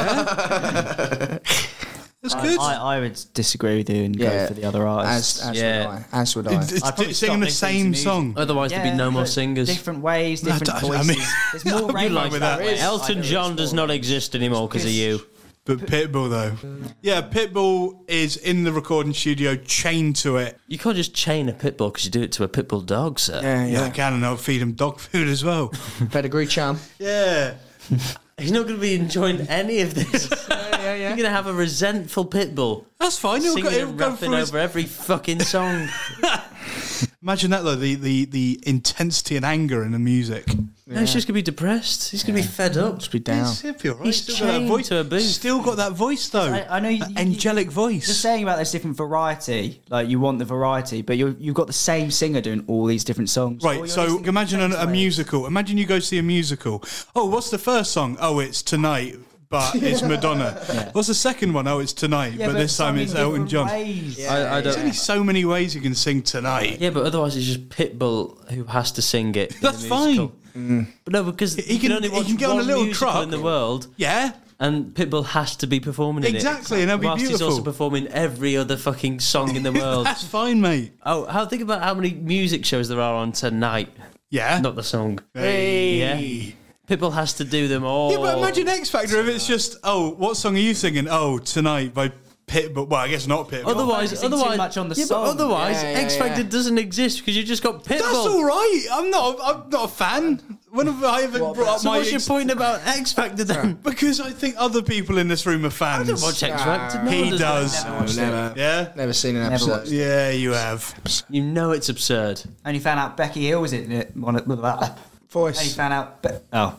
That's good. I would disagree with you and go for the other artists. As would I. It's I'd probably singing the stop listening to same music. song. Otherwise, there'd be no more but singers. Different ways, different I voices. mean- There's more You range like that that. way. Elton John does not exist anymore because of you. But Pitbull, though. Yeah, Pitbull is in the recording studio, chained to it. You can't just chain a Pitbull because you do it to a Pitbull dog, sir. Yeah, I can, and I'll feed him dog food as well. Pedigree charm. Yeah. He's not going to be enjoying any of this. You're going to have a resentful Pitbull. That's fine. He'll Singing he'll and go rapping through his... over every fucking song. Imagine that, though, the intensity and anger in the music. No, he's just going to be depressed. He's going to be fed up. Just be down. He'll be all right. He's Still got that chained voice. to a booth. Still got that voice, though. I know That angelic voice. Just saying about this different variety, like you want the variety, but you've got the same singer doing all these different songs. All Right, you're so listening to imagine the same a way. musical. Imagine you go see a musical. Oh, what's the first song? Oh, it's Tonight, but it's Madonna. What's the second one? Oh, it's Tonight, Yeah, but this time sung in it's Elton different John. ways. I There's don't. only so many ways you can sing Tonight. Yeah, but otherwise it's just Pitbull who has to sing it. in That's the musical. fine. But no, because He you can- only he watch can get on a one little musical truck. in the world, Yeah. and Pitbull has to be performing in Exactly, it. and that'll be whilst beautiful. he's also performing every other fucking song in the world. That's fine, mate. Think about how many music shows there are on Tonight. Yeah. Not the song. Hey. Yeah. Pitbull has to do them all. Yeah, but imagine X Factor if it's just, oh, what song are you singing? Oh, Tonight by Pitbull. Well, I guess not Pitbull. focusing too much on the But song. otherwise, Yeah, X Factor doesn't exist because you just got Pitbull. That's all right. I'm not a fan. When have I ever brought up So my what's your point about X Factor then? Because I think other people in this room are I fans. don't watch X Factor. No He one does. Never. Yeah? Never seen an episode. Yeah, you have. You know it's absurd. Only found out Becky Hill was in it. Only Voice. found out. Oh.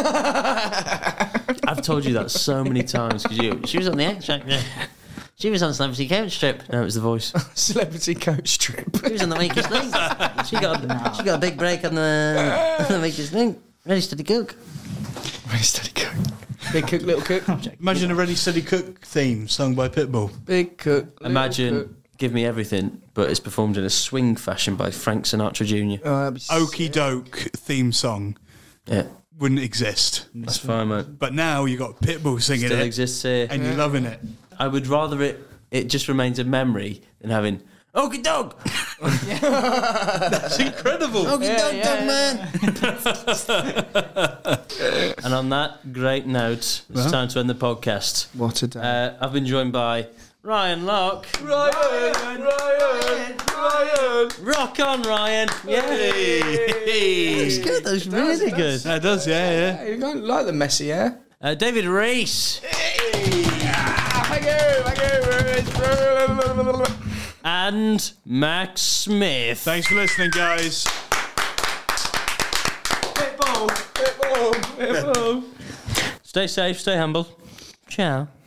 I've told you that so many times because she was on the X Factor. She was on Celebrity Coach Trip. No, it was the voice. Celebrity coach trip. She was on the Weakest Link. She got a big break on the Weakest Link. Ready, Steady, Cook. Ready, Steady, Cook. Big Cook, Little Cook. Imagine a Ready Steady Cook theme sung by Pitbull. Big Cook. Little Imagine Cook. Give Me Everything, but it's performed in a swing fashion by Frank Sinatra Jr. Oh, that'd be Okie Doke theme song Yeah, wouldn't exist. that's fine, mate. But now you got Pitbull singing Still it. exists here. And you're loving it. I would rather it just remains a memory than having Okie Doke. That's incredible. Okie Doke, man. And on that great note, it's time to end the podcast. What a day. I've been joined by Ryan Locke. Ryan. Rock on, Ryan. Yeah. That's good. That's really good. That does, yeah. You don't like the messy hair? David Reese. Thank you. And Max Smith. Thanks for listening, guys. Stay safe, stay humble. Ciao.